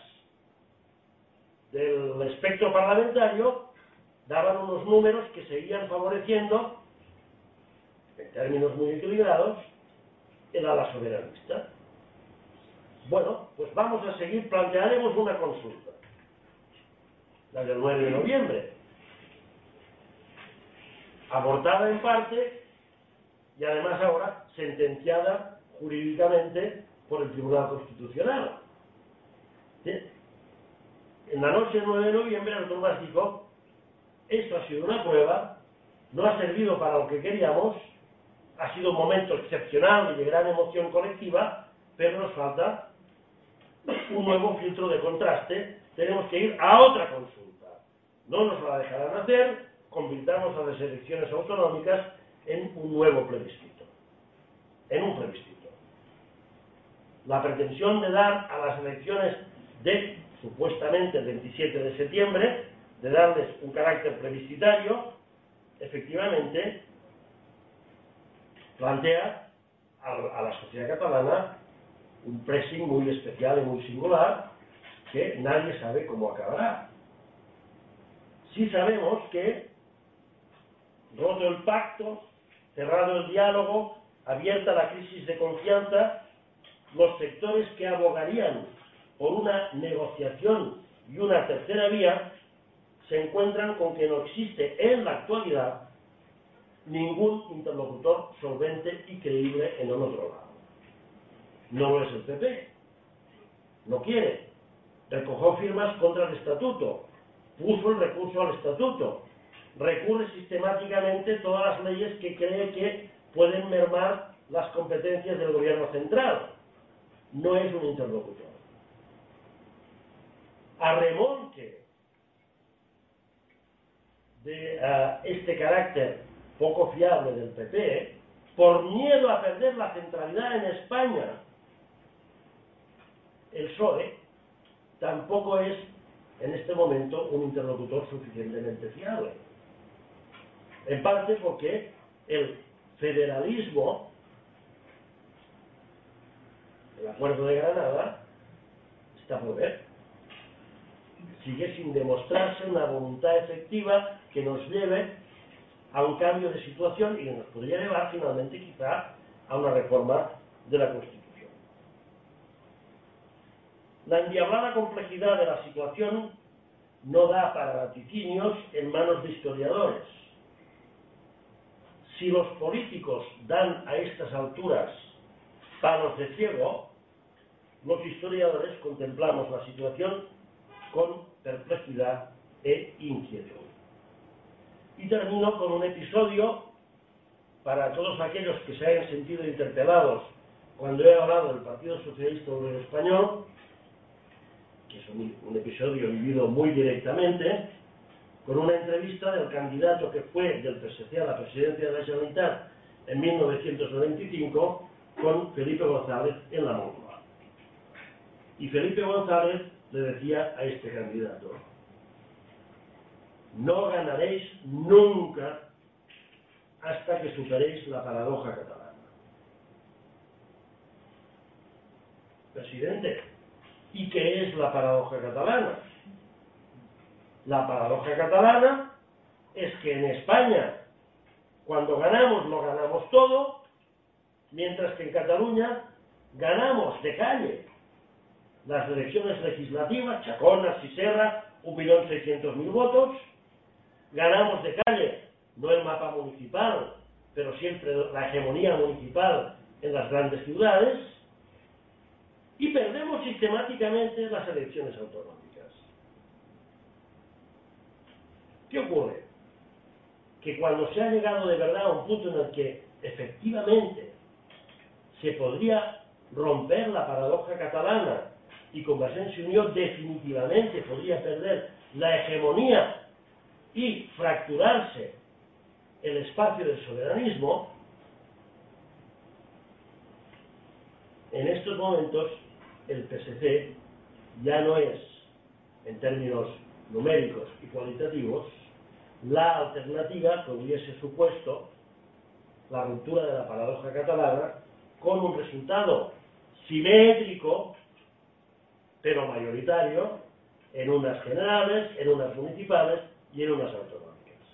del espectro parlamentario daban unos números que seguían favoreciendo, en términos muy equilibrados, el ala soberanista. Bueno, pues vamos a seguir, plantearemos una consulta, la del nueve de noviembre, abortada en parte y además ahora sentenciada jurídicamente por el Tribunal Constitucional. ¿Sí? En la noche del nueve de noviembre el doctor Mas dijo: esto ha sido una prueba, no ha servido para lo que queríamos, ha sido un momento excepcional y de gran emoción colectiva, pero nos falta un nuevo filtro de contraste, tenemos que ir a otra consulta. No nos la dejarán hacer, convirtamos a las elecciones autonómicas en un nuevo plebiscito. En un plebiscito. La pretensión de dar a las elecciones de, supuestamente, el veintisiete de septiembre, de darles un carácter plebiscitario, efectivamente, plantea a, a la sociedad catalana un pressing muy especial y muy singular que nadie sabe cómo acabará. Sí sabemos que, roto el pacto, cerrado el diálogo, abierta la crisis de confianza, los sectores que abogarían por una negociación y una tercera vía se encuentran con que no existe en la actualidad ningún interlocutor solvente y creíble en el otro lado. No lo es el P P, no quiere, recogió firmas contra el estatuto, puso el recurso al estatuto, recurre sistemáticamente todas las leyes que cree que pueden mermar las competencias del gobierno central. No es un interlocutor. A remonte de uh, este carácter poco fiable del P P, por miedo a perder la centralidad en España, el P S O E tampoco es en este momento un interlocutor suficientemente fiable. En parte porque el federalismo, el Acuerdo de Granada, está por ver. Sigue sin demostrarse una voluntad efectiva que nos lleve a un cambio de situación y que nos podría llevar finalmente quizá a una reforma de la Constitución. La endiablada complejidad de la situación no da para vaticinios en manos de historiadores. Si los políticos dan a estas alturas palos de ciego, los historiadores contemplamos la situación con perplejidad e inquietud. Y termino con un episodio para todos aquellos que se hayan sentido interpelados cuando he hablado del Partido Socialista Obrero Español, que es un, un episodio vivido muy directamente, con una entrevista del candidato que fue del P S C a la presidencia de la Generalitat en mil novecientos noventa y cinco con Felipe González en la Moncloa. Y Felipe González le decía a este candidato: no ganaréis nunca hasta que superéis la paradoja catalana. Presidente, ¿y qué es la paradoja catalana? La paradoja catalana es que en España, cuando ganamos, lo ganamos todo, mientras que en Cataluña ganamos de calle las elecciones legislativas, Chacona, Sisserra, un millón seiscientos mil votos, ganamos de calle, no el mapa municipal, pero siempre la hegemonía municipal en las grandes ciudades, y perdemos sistemáticamente las elecciones autonómicas. ¿Qué ocurre? Que cuando se ha llegado de verdad a un punto en el que efectivamente se podría romper la paradoja catalana y Convergencia y Unió definitivamente podría perder la hegemonía y fracturarse el espacio del soberanismo, en estos momentos el P S C ya no es, en términos numéricos y cualitativos, la alternativa que hubiese supuesto la ruptura de la paradoja catalana, con un resultado simétrico, pero mayoritario, en unas generales, en unas municipales y en unas autonómicas.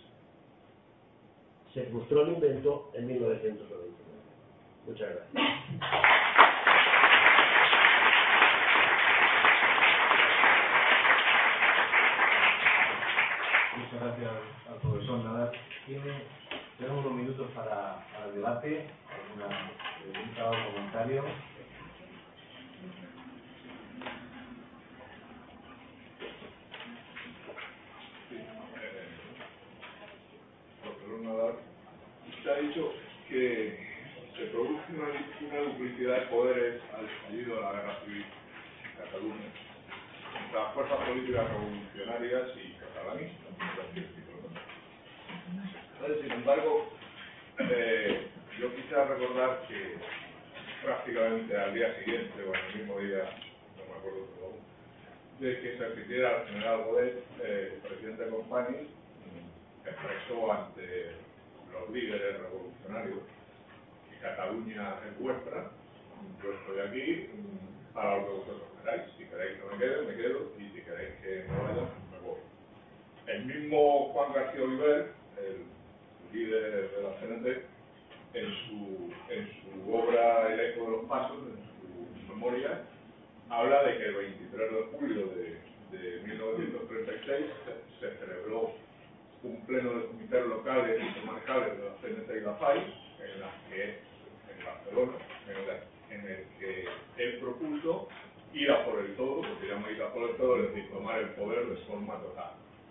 Se frustró el invento en mil novecientos noventa y nueve. Muchas gracias. Muchas gracias al profesor Nadal. Tiene, tenemos unos minutos para, para el debate. ¿Alguna pregunta o comentario? Profesor Nadal, usted ha dicho que se produce una, una duplicidad de poderes al estallido de la guerra civil en Cataluña entre las fuerzas políticas revolucionarias y catalanistas. Entonces, sin embargo, eh, yo quisiera recordar que prácticamente al día siguiente, o en el mismo día, no me acuerdo cómo, de que se repitiera el general Godet, eh, el presidente Companys expresó ante los líderes revolucionarios que Cataluña es vuestra, yo estoy aquí para lo que vosotros queráis, si queréis que me quede, me quedo, y si queréis que me vaya, me voy. El mismo Juan García Oliver, el líder de la C N T, en su, en su obra El eco de los pasos, en su memoria, habla de que el veintitrés de julio de, de mil novecientos treinta y seis se, se celebró un pleno de comités locales y comarcales de la C N T y la F A I, en las que, en Barcelona, en, la, en el que él propuso ir a por el todo, lo que llama ir a por el todo, es decir, tomar el poder de forma total.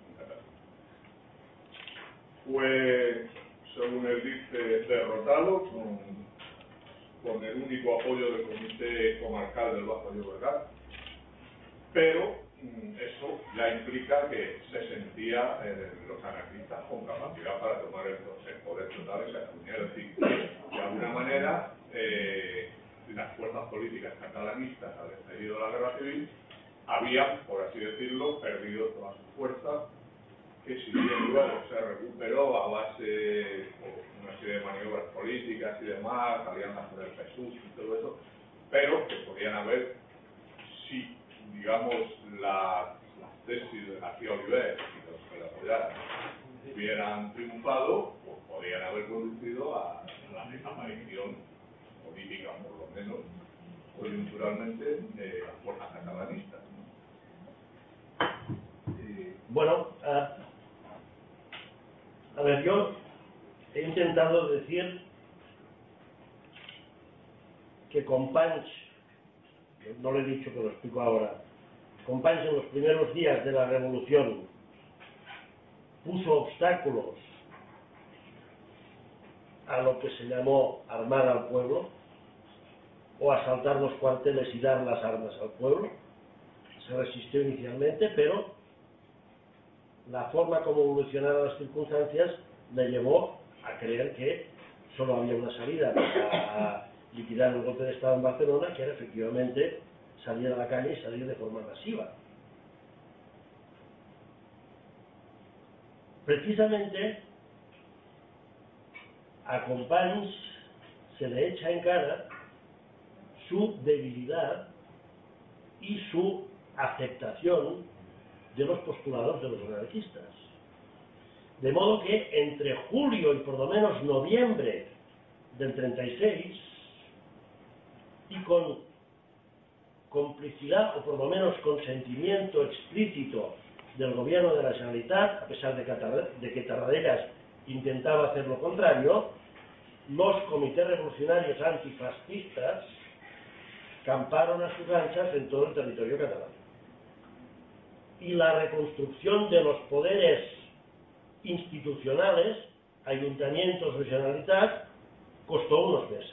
Fue, según él dice, derrotado con, con el único apoyo del comité comarcal del Bajo Llobregat, pero eso ya implica que se sentía eh, los anarquistas con capacidad para tomar el, el poder total en Cataluña. Es decir, de alguna manera, eh, las fuerzas políticas catalanistas al estallido de la guerra civil habían, por así decirlo, perdido toda su fuerza, que si bien luego se recuperó a base de una serie de maniobras políticas y demás, alianzas con el P S U V y todo eso, pero que podían haber, si digamos, las, las tesis de García Oliver y los que la apoyaran hubieran triunfado, pues podrían haber conducido a la desaparición política, por lo menos coyunturalmente, de las fuerzas catalanistas. Eh, bueno, uh, a ver, yo he intentado decir que Companys, no le he dicho que lo explico ahora, Companys en los primeros días de la revolución puso obstáculos a lo que se llamó armar al pueblo o asaltar los cuarteles y dar las armas al pueblo. Se resistió inicialmente, pero la forma como evolucionaron las circunstancias le llevó a creer que solo había una salida para liquidar el golpe de Estado en Barcelona, que era efectivamente salir a la calle y salir de forma masiva. Precisamente a Companys se le echa en cara su debilidad y su aceptación de los postulados de los anarquistas. De modo que entre julio y por lo menos noviembre del treinta y seis, y con complicidad o por lo menos consentimiento explícito del gobierno de la Generalitat, a pesar de que, de que Tarradellas intentaba hacer lo contrario, los comités revolucionarios antifascistas camparon a sus anchas en todo el territorio catalán. Y la reconstrucción de los poderes institucionales, ayuntamientos de Generalitat, costó unos meses.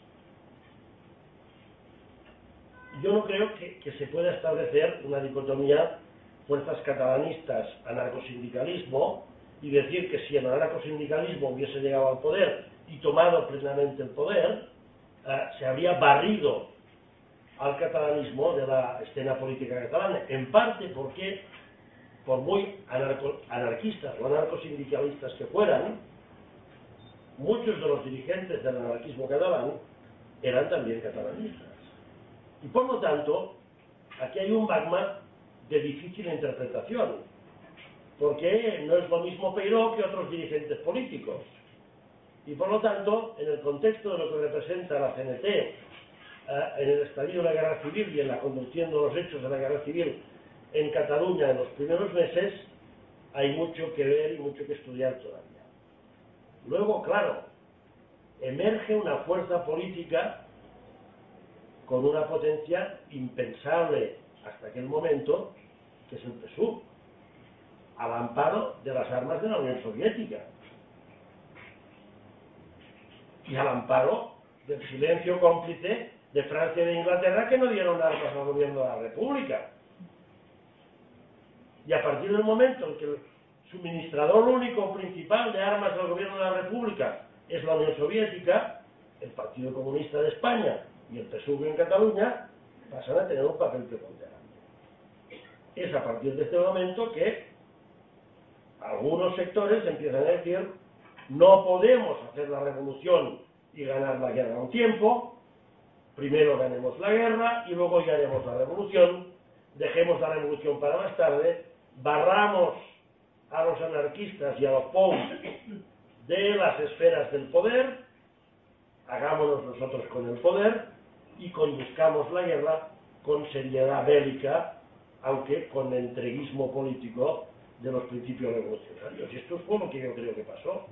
Yo no creo que, que se pueda establecer una dicotomía fuerzas catalanistas, anarcosindicalismo, y decir que si el anarcosindicalismo hubiese llegado al poder y tomado plenamente el poder, eh, se habría barrido al catalanismo de la escena política catalana, en parte porque, por muy anarco, anarquistas o anarcosindicalistas que fueran, muchos de los dirigentes del anarquismo catalán eran también catalanistas. Y por lo tanto, aquí hay un magma de difícil interpretación, porque no es lo mismo Peiró que otros dirigentes políticos. Y por lo tanto, en el contexto de lo que representa la C N T, eh, en el estallido de la guerra civil y en la conducción de los hechos de la guerra civil en Cataluña en los primeros meses, hay mucho que ver y mucho que estudiar todavía. Luego, claro, emerge una fuerza política con una potencia impensable hasta aquel momento, que es el P S U V, al amparo de las armas de la Unión Soviética y al amparo del silencio cómplice de Francia y de Inglaterra, que no dieron armas al gobierno de la República. Y a partir del momento en que el suministrador único principal de armas del gobierno de la República es la Unión Soviética, el Partido Comunista de España y el P S U V en Cataluña pasan a tener un papel preponderante. Es a partir de este momento que algunos sectores empiezan a decir: no podemos hacer la revolución y ganar la guerra a un tiempo, primero ganemos la guerra y luego ya haremos la revolución, dejemos la revolución para más tarde, barramos a los anarquistas y a los P O U de las esferas del poder, hagámonos nosotros con el poder y conduzcamos la guerra con seriedad bélica, aunque con entreguismo político de los principios revolucionarios. Y esto fue lo que yo creo que pasó.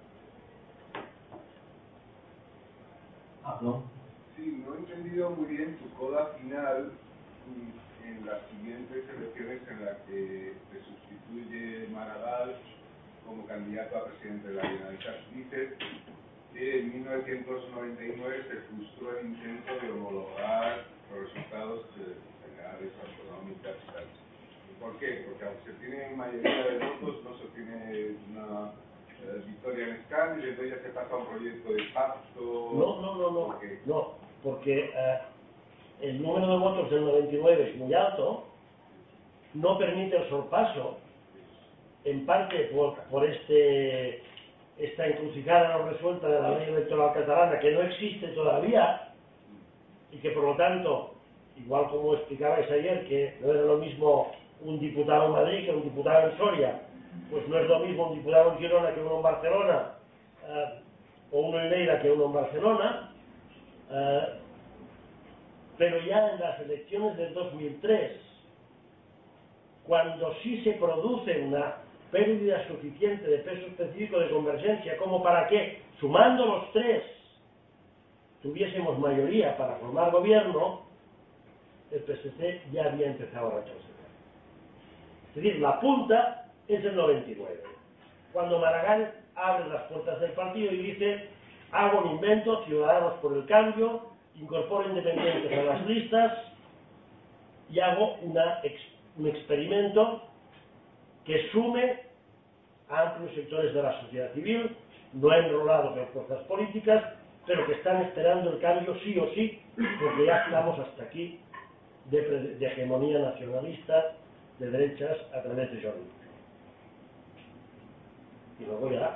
Ah, ¿no? Sí, no he entendido muy bien tu coda final en las siguientes elecciones en las que se sustituye Maragall como candidato a presidente de la Generalitat. Dices que en mil novecientos noventa y nueve se frustró el intento de homologar los resultados generales, autonómicas y tal. ¿Por qué? Porque aunque se tiene mayoría de votos, no se tiene una eh, victoria en escaños, y entonces ya se pasa a un proyecto de pacto. No, no, no, no, ¿Por qué? no, porque eh, el número de votos del noventa y nueve es muy alto, no permite el sorpaso, en parte por, por este, esta encrucijada no resuelta de la ley electoral catalana, que no existe todavía, y que por lo tanto, igual como explicabais ayer, que no era lo mismo un diputado en Madrid que un diputado en Soria, pues no es lo mismo un diputado en Girona que uno en Barcelona, eh, o uno en Lleida que uno en Barcelona, eh, pero ya en las elecciones del dos mil tres, cuando sí se produce una pérdida suficiente de peso específico de Convergencia, como para que, sumando los tres, tuviésemos mayoría para formar gobierno, el P S C ya había empezado a retroceder. Es decir, la punta es el noventa y nueve, cuando Maragall abre las puertas del partido y dice: hago un invento, Ciudadanos por el Cambio, incorporo independientes a las listas y hago una, un experimento que sume a amplios sectores de la sociedad civil, no enrolados en fuerzas políticas, pero que están esperando el cambio sí o sí, porque ya estamos hasta aquí de, de hegemonía nacionalista de derechas a través de Jordi. Y luego ya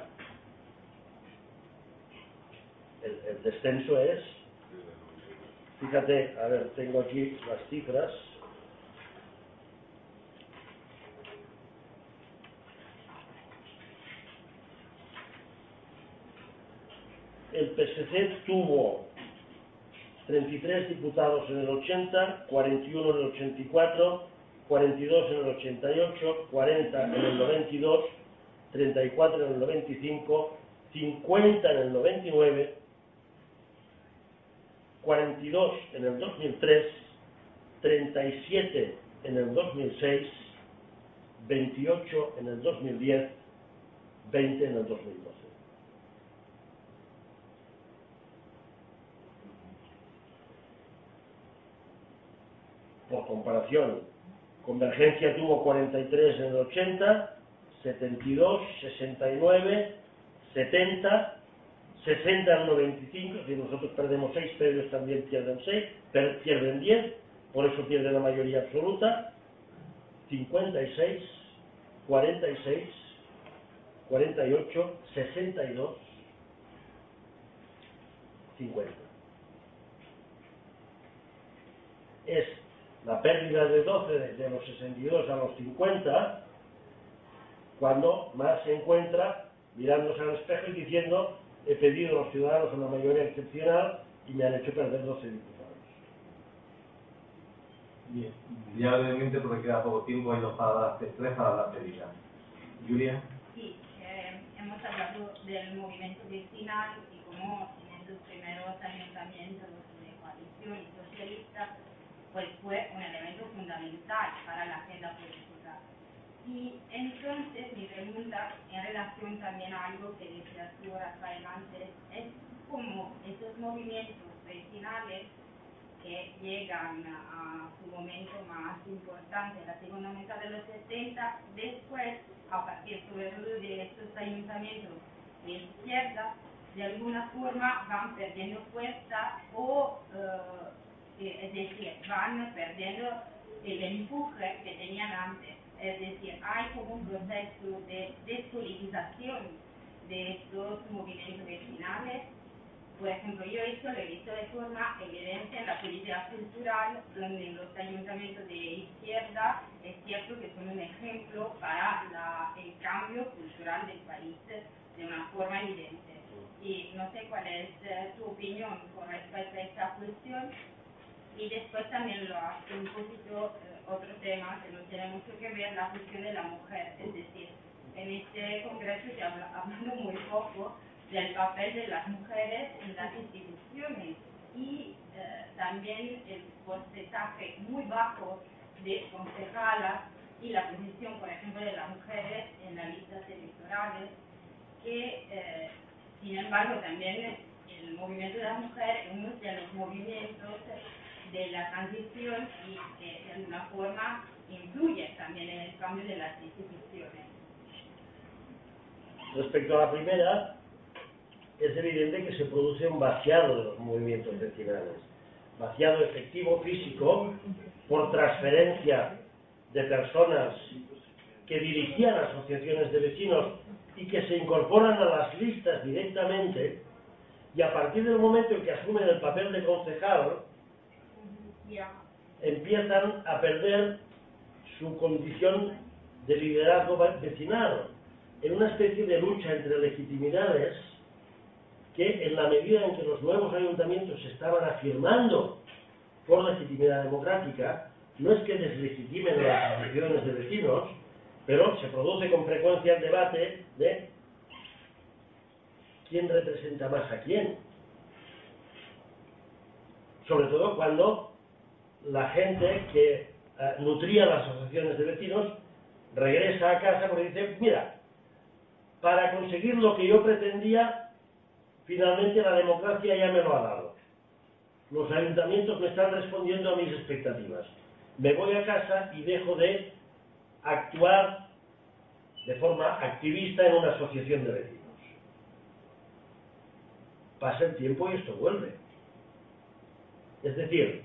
el, el descenso es, fíjate, a ver, tengo aquí las cifras. El P S C tuvo treinta y tres diputados en el ochenta, cuarenta y uno en el ochenta y cuatro, cuarenta y dos en el ochenta y ocho, cuarenta en el noventa y dos, treinta y cuatro en el noventa y cinco, cincuenta en el noventa y nueve, cuarenta y dos en el dos mil tres, treinta y siete en el dos mil seis, veintiocho en el dos mil diez, veinte en el dos mil doce. Por comparación, Convergencia tuvo cuarenta y tres en el ochenta, setenta y dos, sesenta y nueve, setenta, sesenta en el noventa y cinco, si nosotros perdemos seis, pero ellos también pierden seis, pierden diez, por eso pierden la mayoría absoluta, cincuenta y seis, cuarenta y seis, cuarenta y ocho, sesenta y dos, cincuenta. Es la pérdida de doce desde los sesenta y dos a los cincuenta, cuando más se encuentra mirándose al espejo y diciendo: he pedido a los ciudadanos una mayoría excepcional y me han hecho perder doce diputados. Bien, ya brevemente, porque queda poco tiempo, hay dos palabras, tres palabras pedidas. Julia. Sí, eh, hemos hablado del movimiento vecinal y cómo en esos primeros ayuntamientos de coalición y socialista pues fue un elemento fundamental para la agenda política. Y entonces mi pregunta en relación también a algo que decías tú, Rafael, antes, es cómo esos movimientos vecinales que llegan a su momento más importante en la segunda mitad de los setenta, después, a partir sobre todo de estos ayuntamientos de izquierda, de alguna forma van perdiendo fuerza o, eh, es decir, van perdiendo el empuje que tenían antes. Es decir, hay como un proceso de despolitización de estos movimientos vecinales. Por ejemplo, yo esto lo he visto de forma evidente en la política cultural, donde los ayuntamientos de izquierda es cierto que son un ejemplo para la, el cambio cultural del país de una forma evidente. Y no sé cuál es eh, tu opinión con respecto a esta cuestión. Y después también lo hace un poquito eh, otro tema que no tiene mucho que ver, la cuestión de la mujer. Es decir, en este congreso se habla hablando muy poco del papel de las mujeres en las instituciones y eh, también el porcentaje muy bajo de concejalas y la posición, por ejemplo, de las mujeres en las listas electorales, que eh, sin embargo también el movimiento de las mujeres es uno de los movimientos de la transición y que de alguna forma influye también en el cambio de las instituciones. Respecto a la primera, es evidente que se produce un vaciado de los movimientos vecinales, vaciado efectivo físico por transferencia de personas que dirigían asociaciones de vecinos y que se incorporan a las listas directamente, y a partir del momento en que asumen el papel de concejal, empiezan a perder su condición de liderazgo vecinal, en una especie de lucha entre legitimidades que, en la medida en que los nuevos ayuntamientos se estaban afirmando por legitimidad democrática, no es que deslegitimen las asociaciones de vecinos, pero se produce con frecuencia el debate de quién representa más a quién. Sobre todo cuando la gente que uh, nutría las asociaciones de vecinos regresa a casa porque dice: mira, para conseguir lo que yo pretendía, finalmente la democracia ya me lo ha dado. Los ayuntamientos me están respondiendo a mis expectativas. Me voy a casa y dejo de actuar de forma activista en una asociación de vecinos. Pasa el tiempo y esto vuelve. Es decir,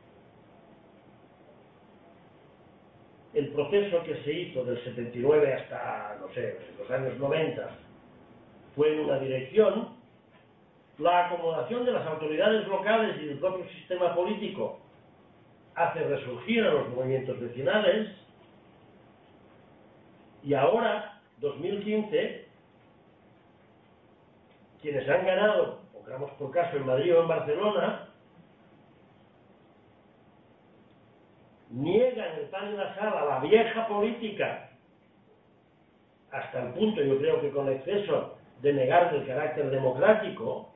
el proceso que se hizo del setenta y nueve hasta, no sé, los años noventa, fue en una dirección. La acomodación de las autoridades locales y del propio sistema político hace resurgir a los movimientos vecinales, y ahora, dos mil quince, quienes han ganado, pongamos por caso en Madrid o en Barcelona, niegan el pan y la sal a la vieja política, hasta el punto, yo creo que con exceso, de negar el carácter democrático,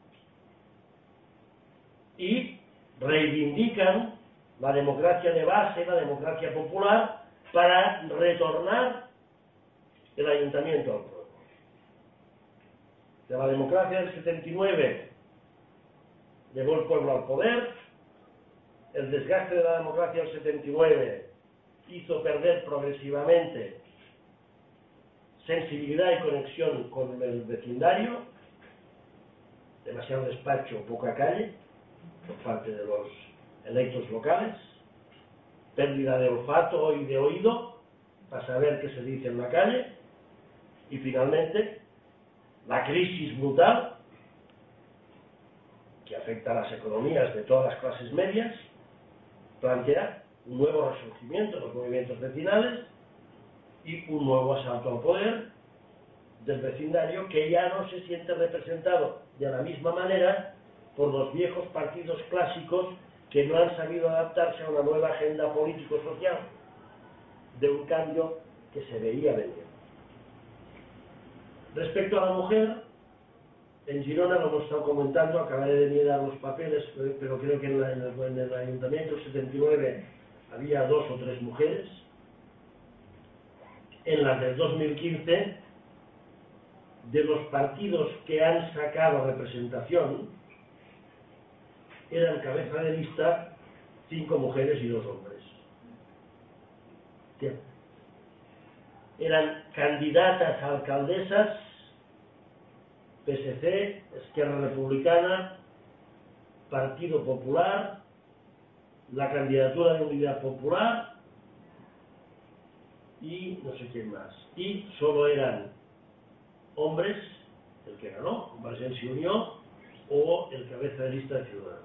y reivindican la democracia de base, la democracia popular, para retornar el ayuntamiento al pueblo. De la democracia del setenta y nueve llevó el pueblo al poder. El desgaste de la democracia del setenta y nueve hizo perder progresivamente sensibilidad y conexión con el vecindario, demasiado despacho, poca calle por parte de los electos locales, pérdida de olfato y de oído para saber qué se dice en la calle, y finalmente la crisis brutal que afecta a las economías de todas las clases medias, plantea un nuevo resurgimiento de los movimientos vecinales y un nuevo asalto al poder del vecindario que ya no se siente representado de la misma manera por los viejos partidos clásicos que no han sabido adaptarse a una nueva agenda político-social de un cambio que se veía venir. Respecto a la mujer, en Girona lo hemos estado comentando, acabaré de mirar los papeles, pero creo que en, la, en, el, en el Ayuntamiento setenta y nueve había dos o tres mujeres. En las del dos mil quince, de los partidos que han sacado representación, eran cabeza de lista cinco mujeres y dos hombres. Bien. Eran candidatas a alcaldesas, P S C, Esquerra Republicana, Partido Popular, la candidatura de Unidad Popular y no sé quién más. Y solo eran hombres, el que ganó, Convergencia y Unió, o el cabeza de lista de Ciudadanos.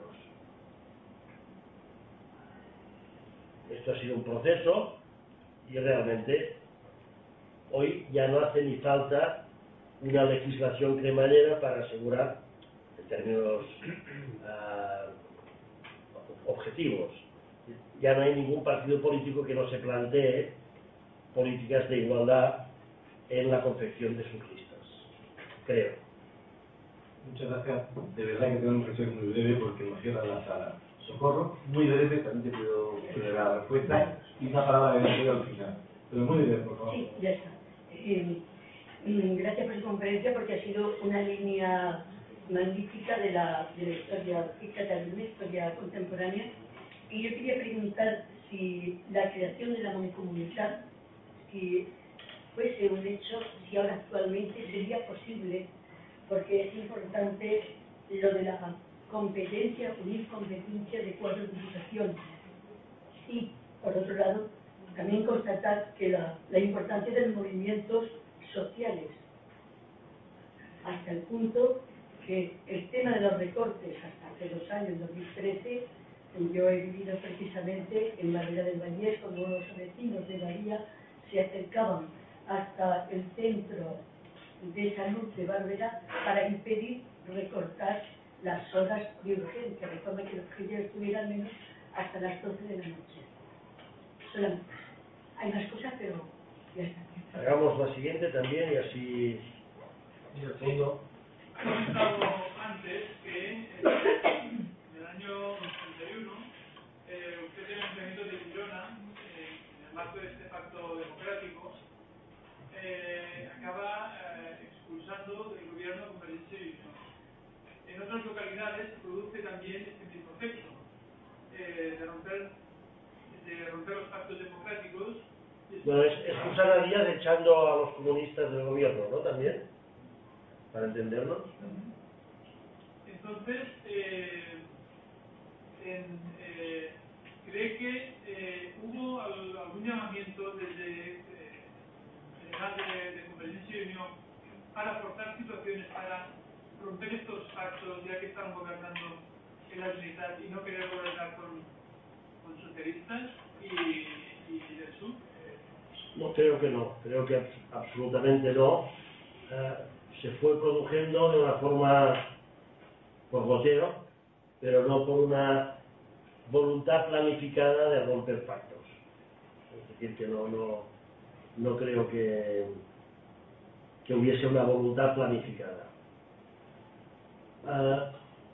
Esto ha sido un proceso y realmente hoy ya no hace ni falta una legislación cremallera para asegurar, en términos uh, objetivos, ya no hay ningún partido político que no se plantee políticas de igualdad en la confección de sus listas, creo. Muchas gracias. De verdad que tenemos que ser muy breve porque nos cierra la sala. Socorro, muy breve, también te pido que la respuesta y una palabra de apoyo al final. Pero muy breve, por favor. Sí, ya está. Eh, gracias por su conferencia porque ha sido una línea magnífica de la, de la historia catalana, la historia contemporánea. Y yo quería preguntar si la creación de la mancomunidad, si fuese un hecho, si ahora actualmente sería posible, porque es importante lo de la competencia, unir competencia de cuatro diputaciones. Y, por otro lado, también constatar que la, la importancia de los movimientos sociales, hasta el punto que el tema de los recortes, hasta hace dos años, dos mil trece, yo he vivido precisamente en Barrera del Vallés, cuando los vecinos de Bahía se acercaban hasta el centro de salud de Bárbara para impedir recortar las horas de urgencia, de forma que los criados estuvieran menos hasta las doce de la noche. Solamente. Hay más cosas, pero ya está. Hagamos la siguiente también y así... Y el fondo. He comentado antes que en el año ochenta y uno eh, usted tiene un movimiento de Girona, eh, en el marco de este pacto democrático, eh, acaba eh, expulsando del gobierno Convergencia y Unió. En otras localidades se produce también este mismo efecto, eh, de, romper, de romper los pactos democráticos. Bueno, es expulsar a Díaz echando a los comunistas del gobierno, ¿no? También, para entendernos. Entonces, eh, en, eh, ¿cree que eh, hubo algún llamamiento desde eh, general de, de Convergencia y Unión para forzar situaciones, para romper estos pactos, ya que están gobernando en la unidad y no querer gobernar con, con socialistas y, y del sur? No, creo que no, creo que absolutamente no. Eh, se fue produciendo de una forma por goteo, pero no por una voluntad planificada de romper pactos. Es decir, que no, no, no creo que, que hubiese una voluntad planificada. Uh,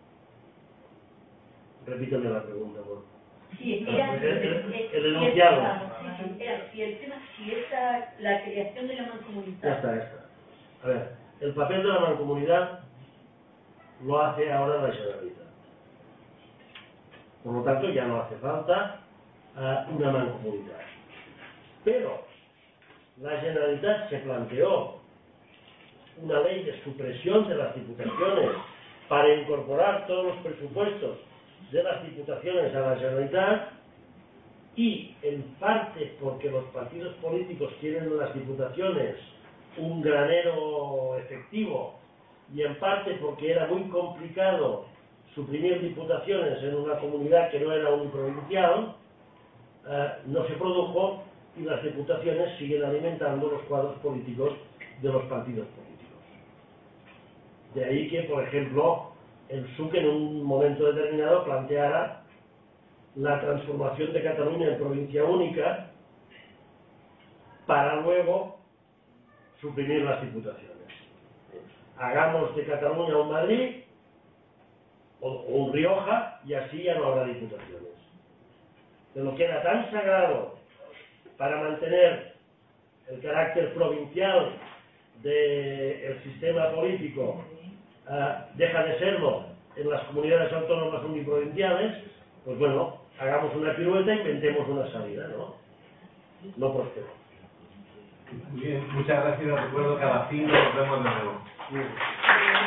repítame la pregunta, por favor. Sí, era, el, el, el enunciado. Sí, era, si el tema, si esa, la creación de la mancomunidad. Ya está, ya está. A ver, el papel de la mancomunidad lo hace ahora la Generalitat. Por lo tanto, ya no hace falta uh, una mancomunidad. Pero la Generalitat se planteó una ley de supresión de las diputaciones para incorporar todos los presupuestos de las diputaciones a la Generalitat, y en parte porque los partidos políticos quieren en las diputaciones un granero efectivo, y en parte porque era muy complicado suprimir diputaciones en una comunidad que no era uniprovincial, eh, no se produjo y las diputaciones siguen alimentando los cuadros políticos de los partidos políticos. De ahí que, por ejemplo, el S U C en un momento determinado planteara la transformación de Cataluña en provincia única para luego suprimir las diputaciones. Hagamos de Cataluña un Madrid o un Rioja y así ya no habrá diputaciones. Pero queda tan sagrado para mantener el carácter provincial del sistema político, uh, deja de serlo en las comunidades autónomas uniprovinciales, pues bueno, hagamos una pirueta e inventemos una salida, ¿no? No prospero. Muy bien, muchas gracias. Recuerdo que a las cinco nos vemos de nuevo.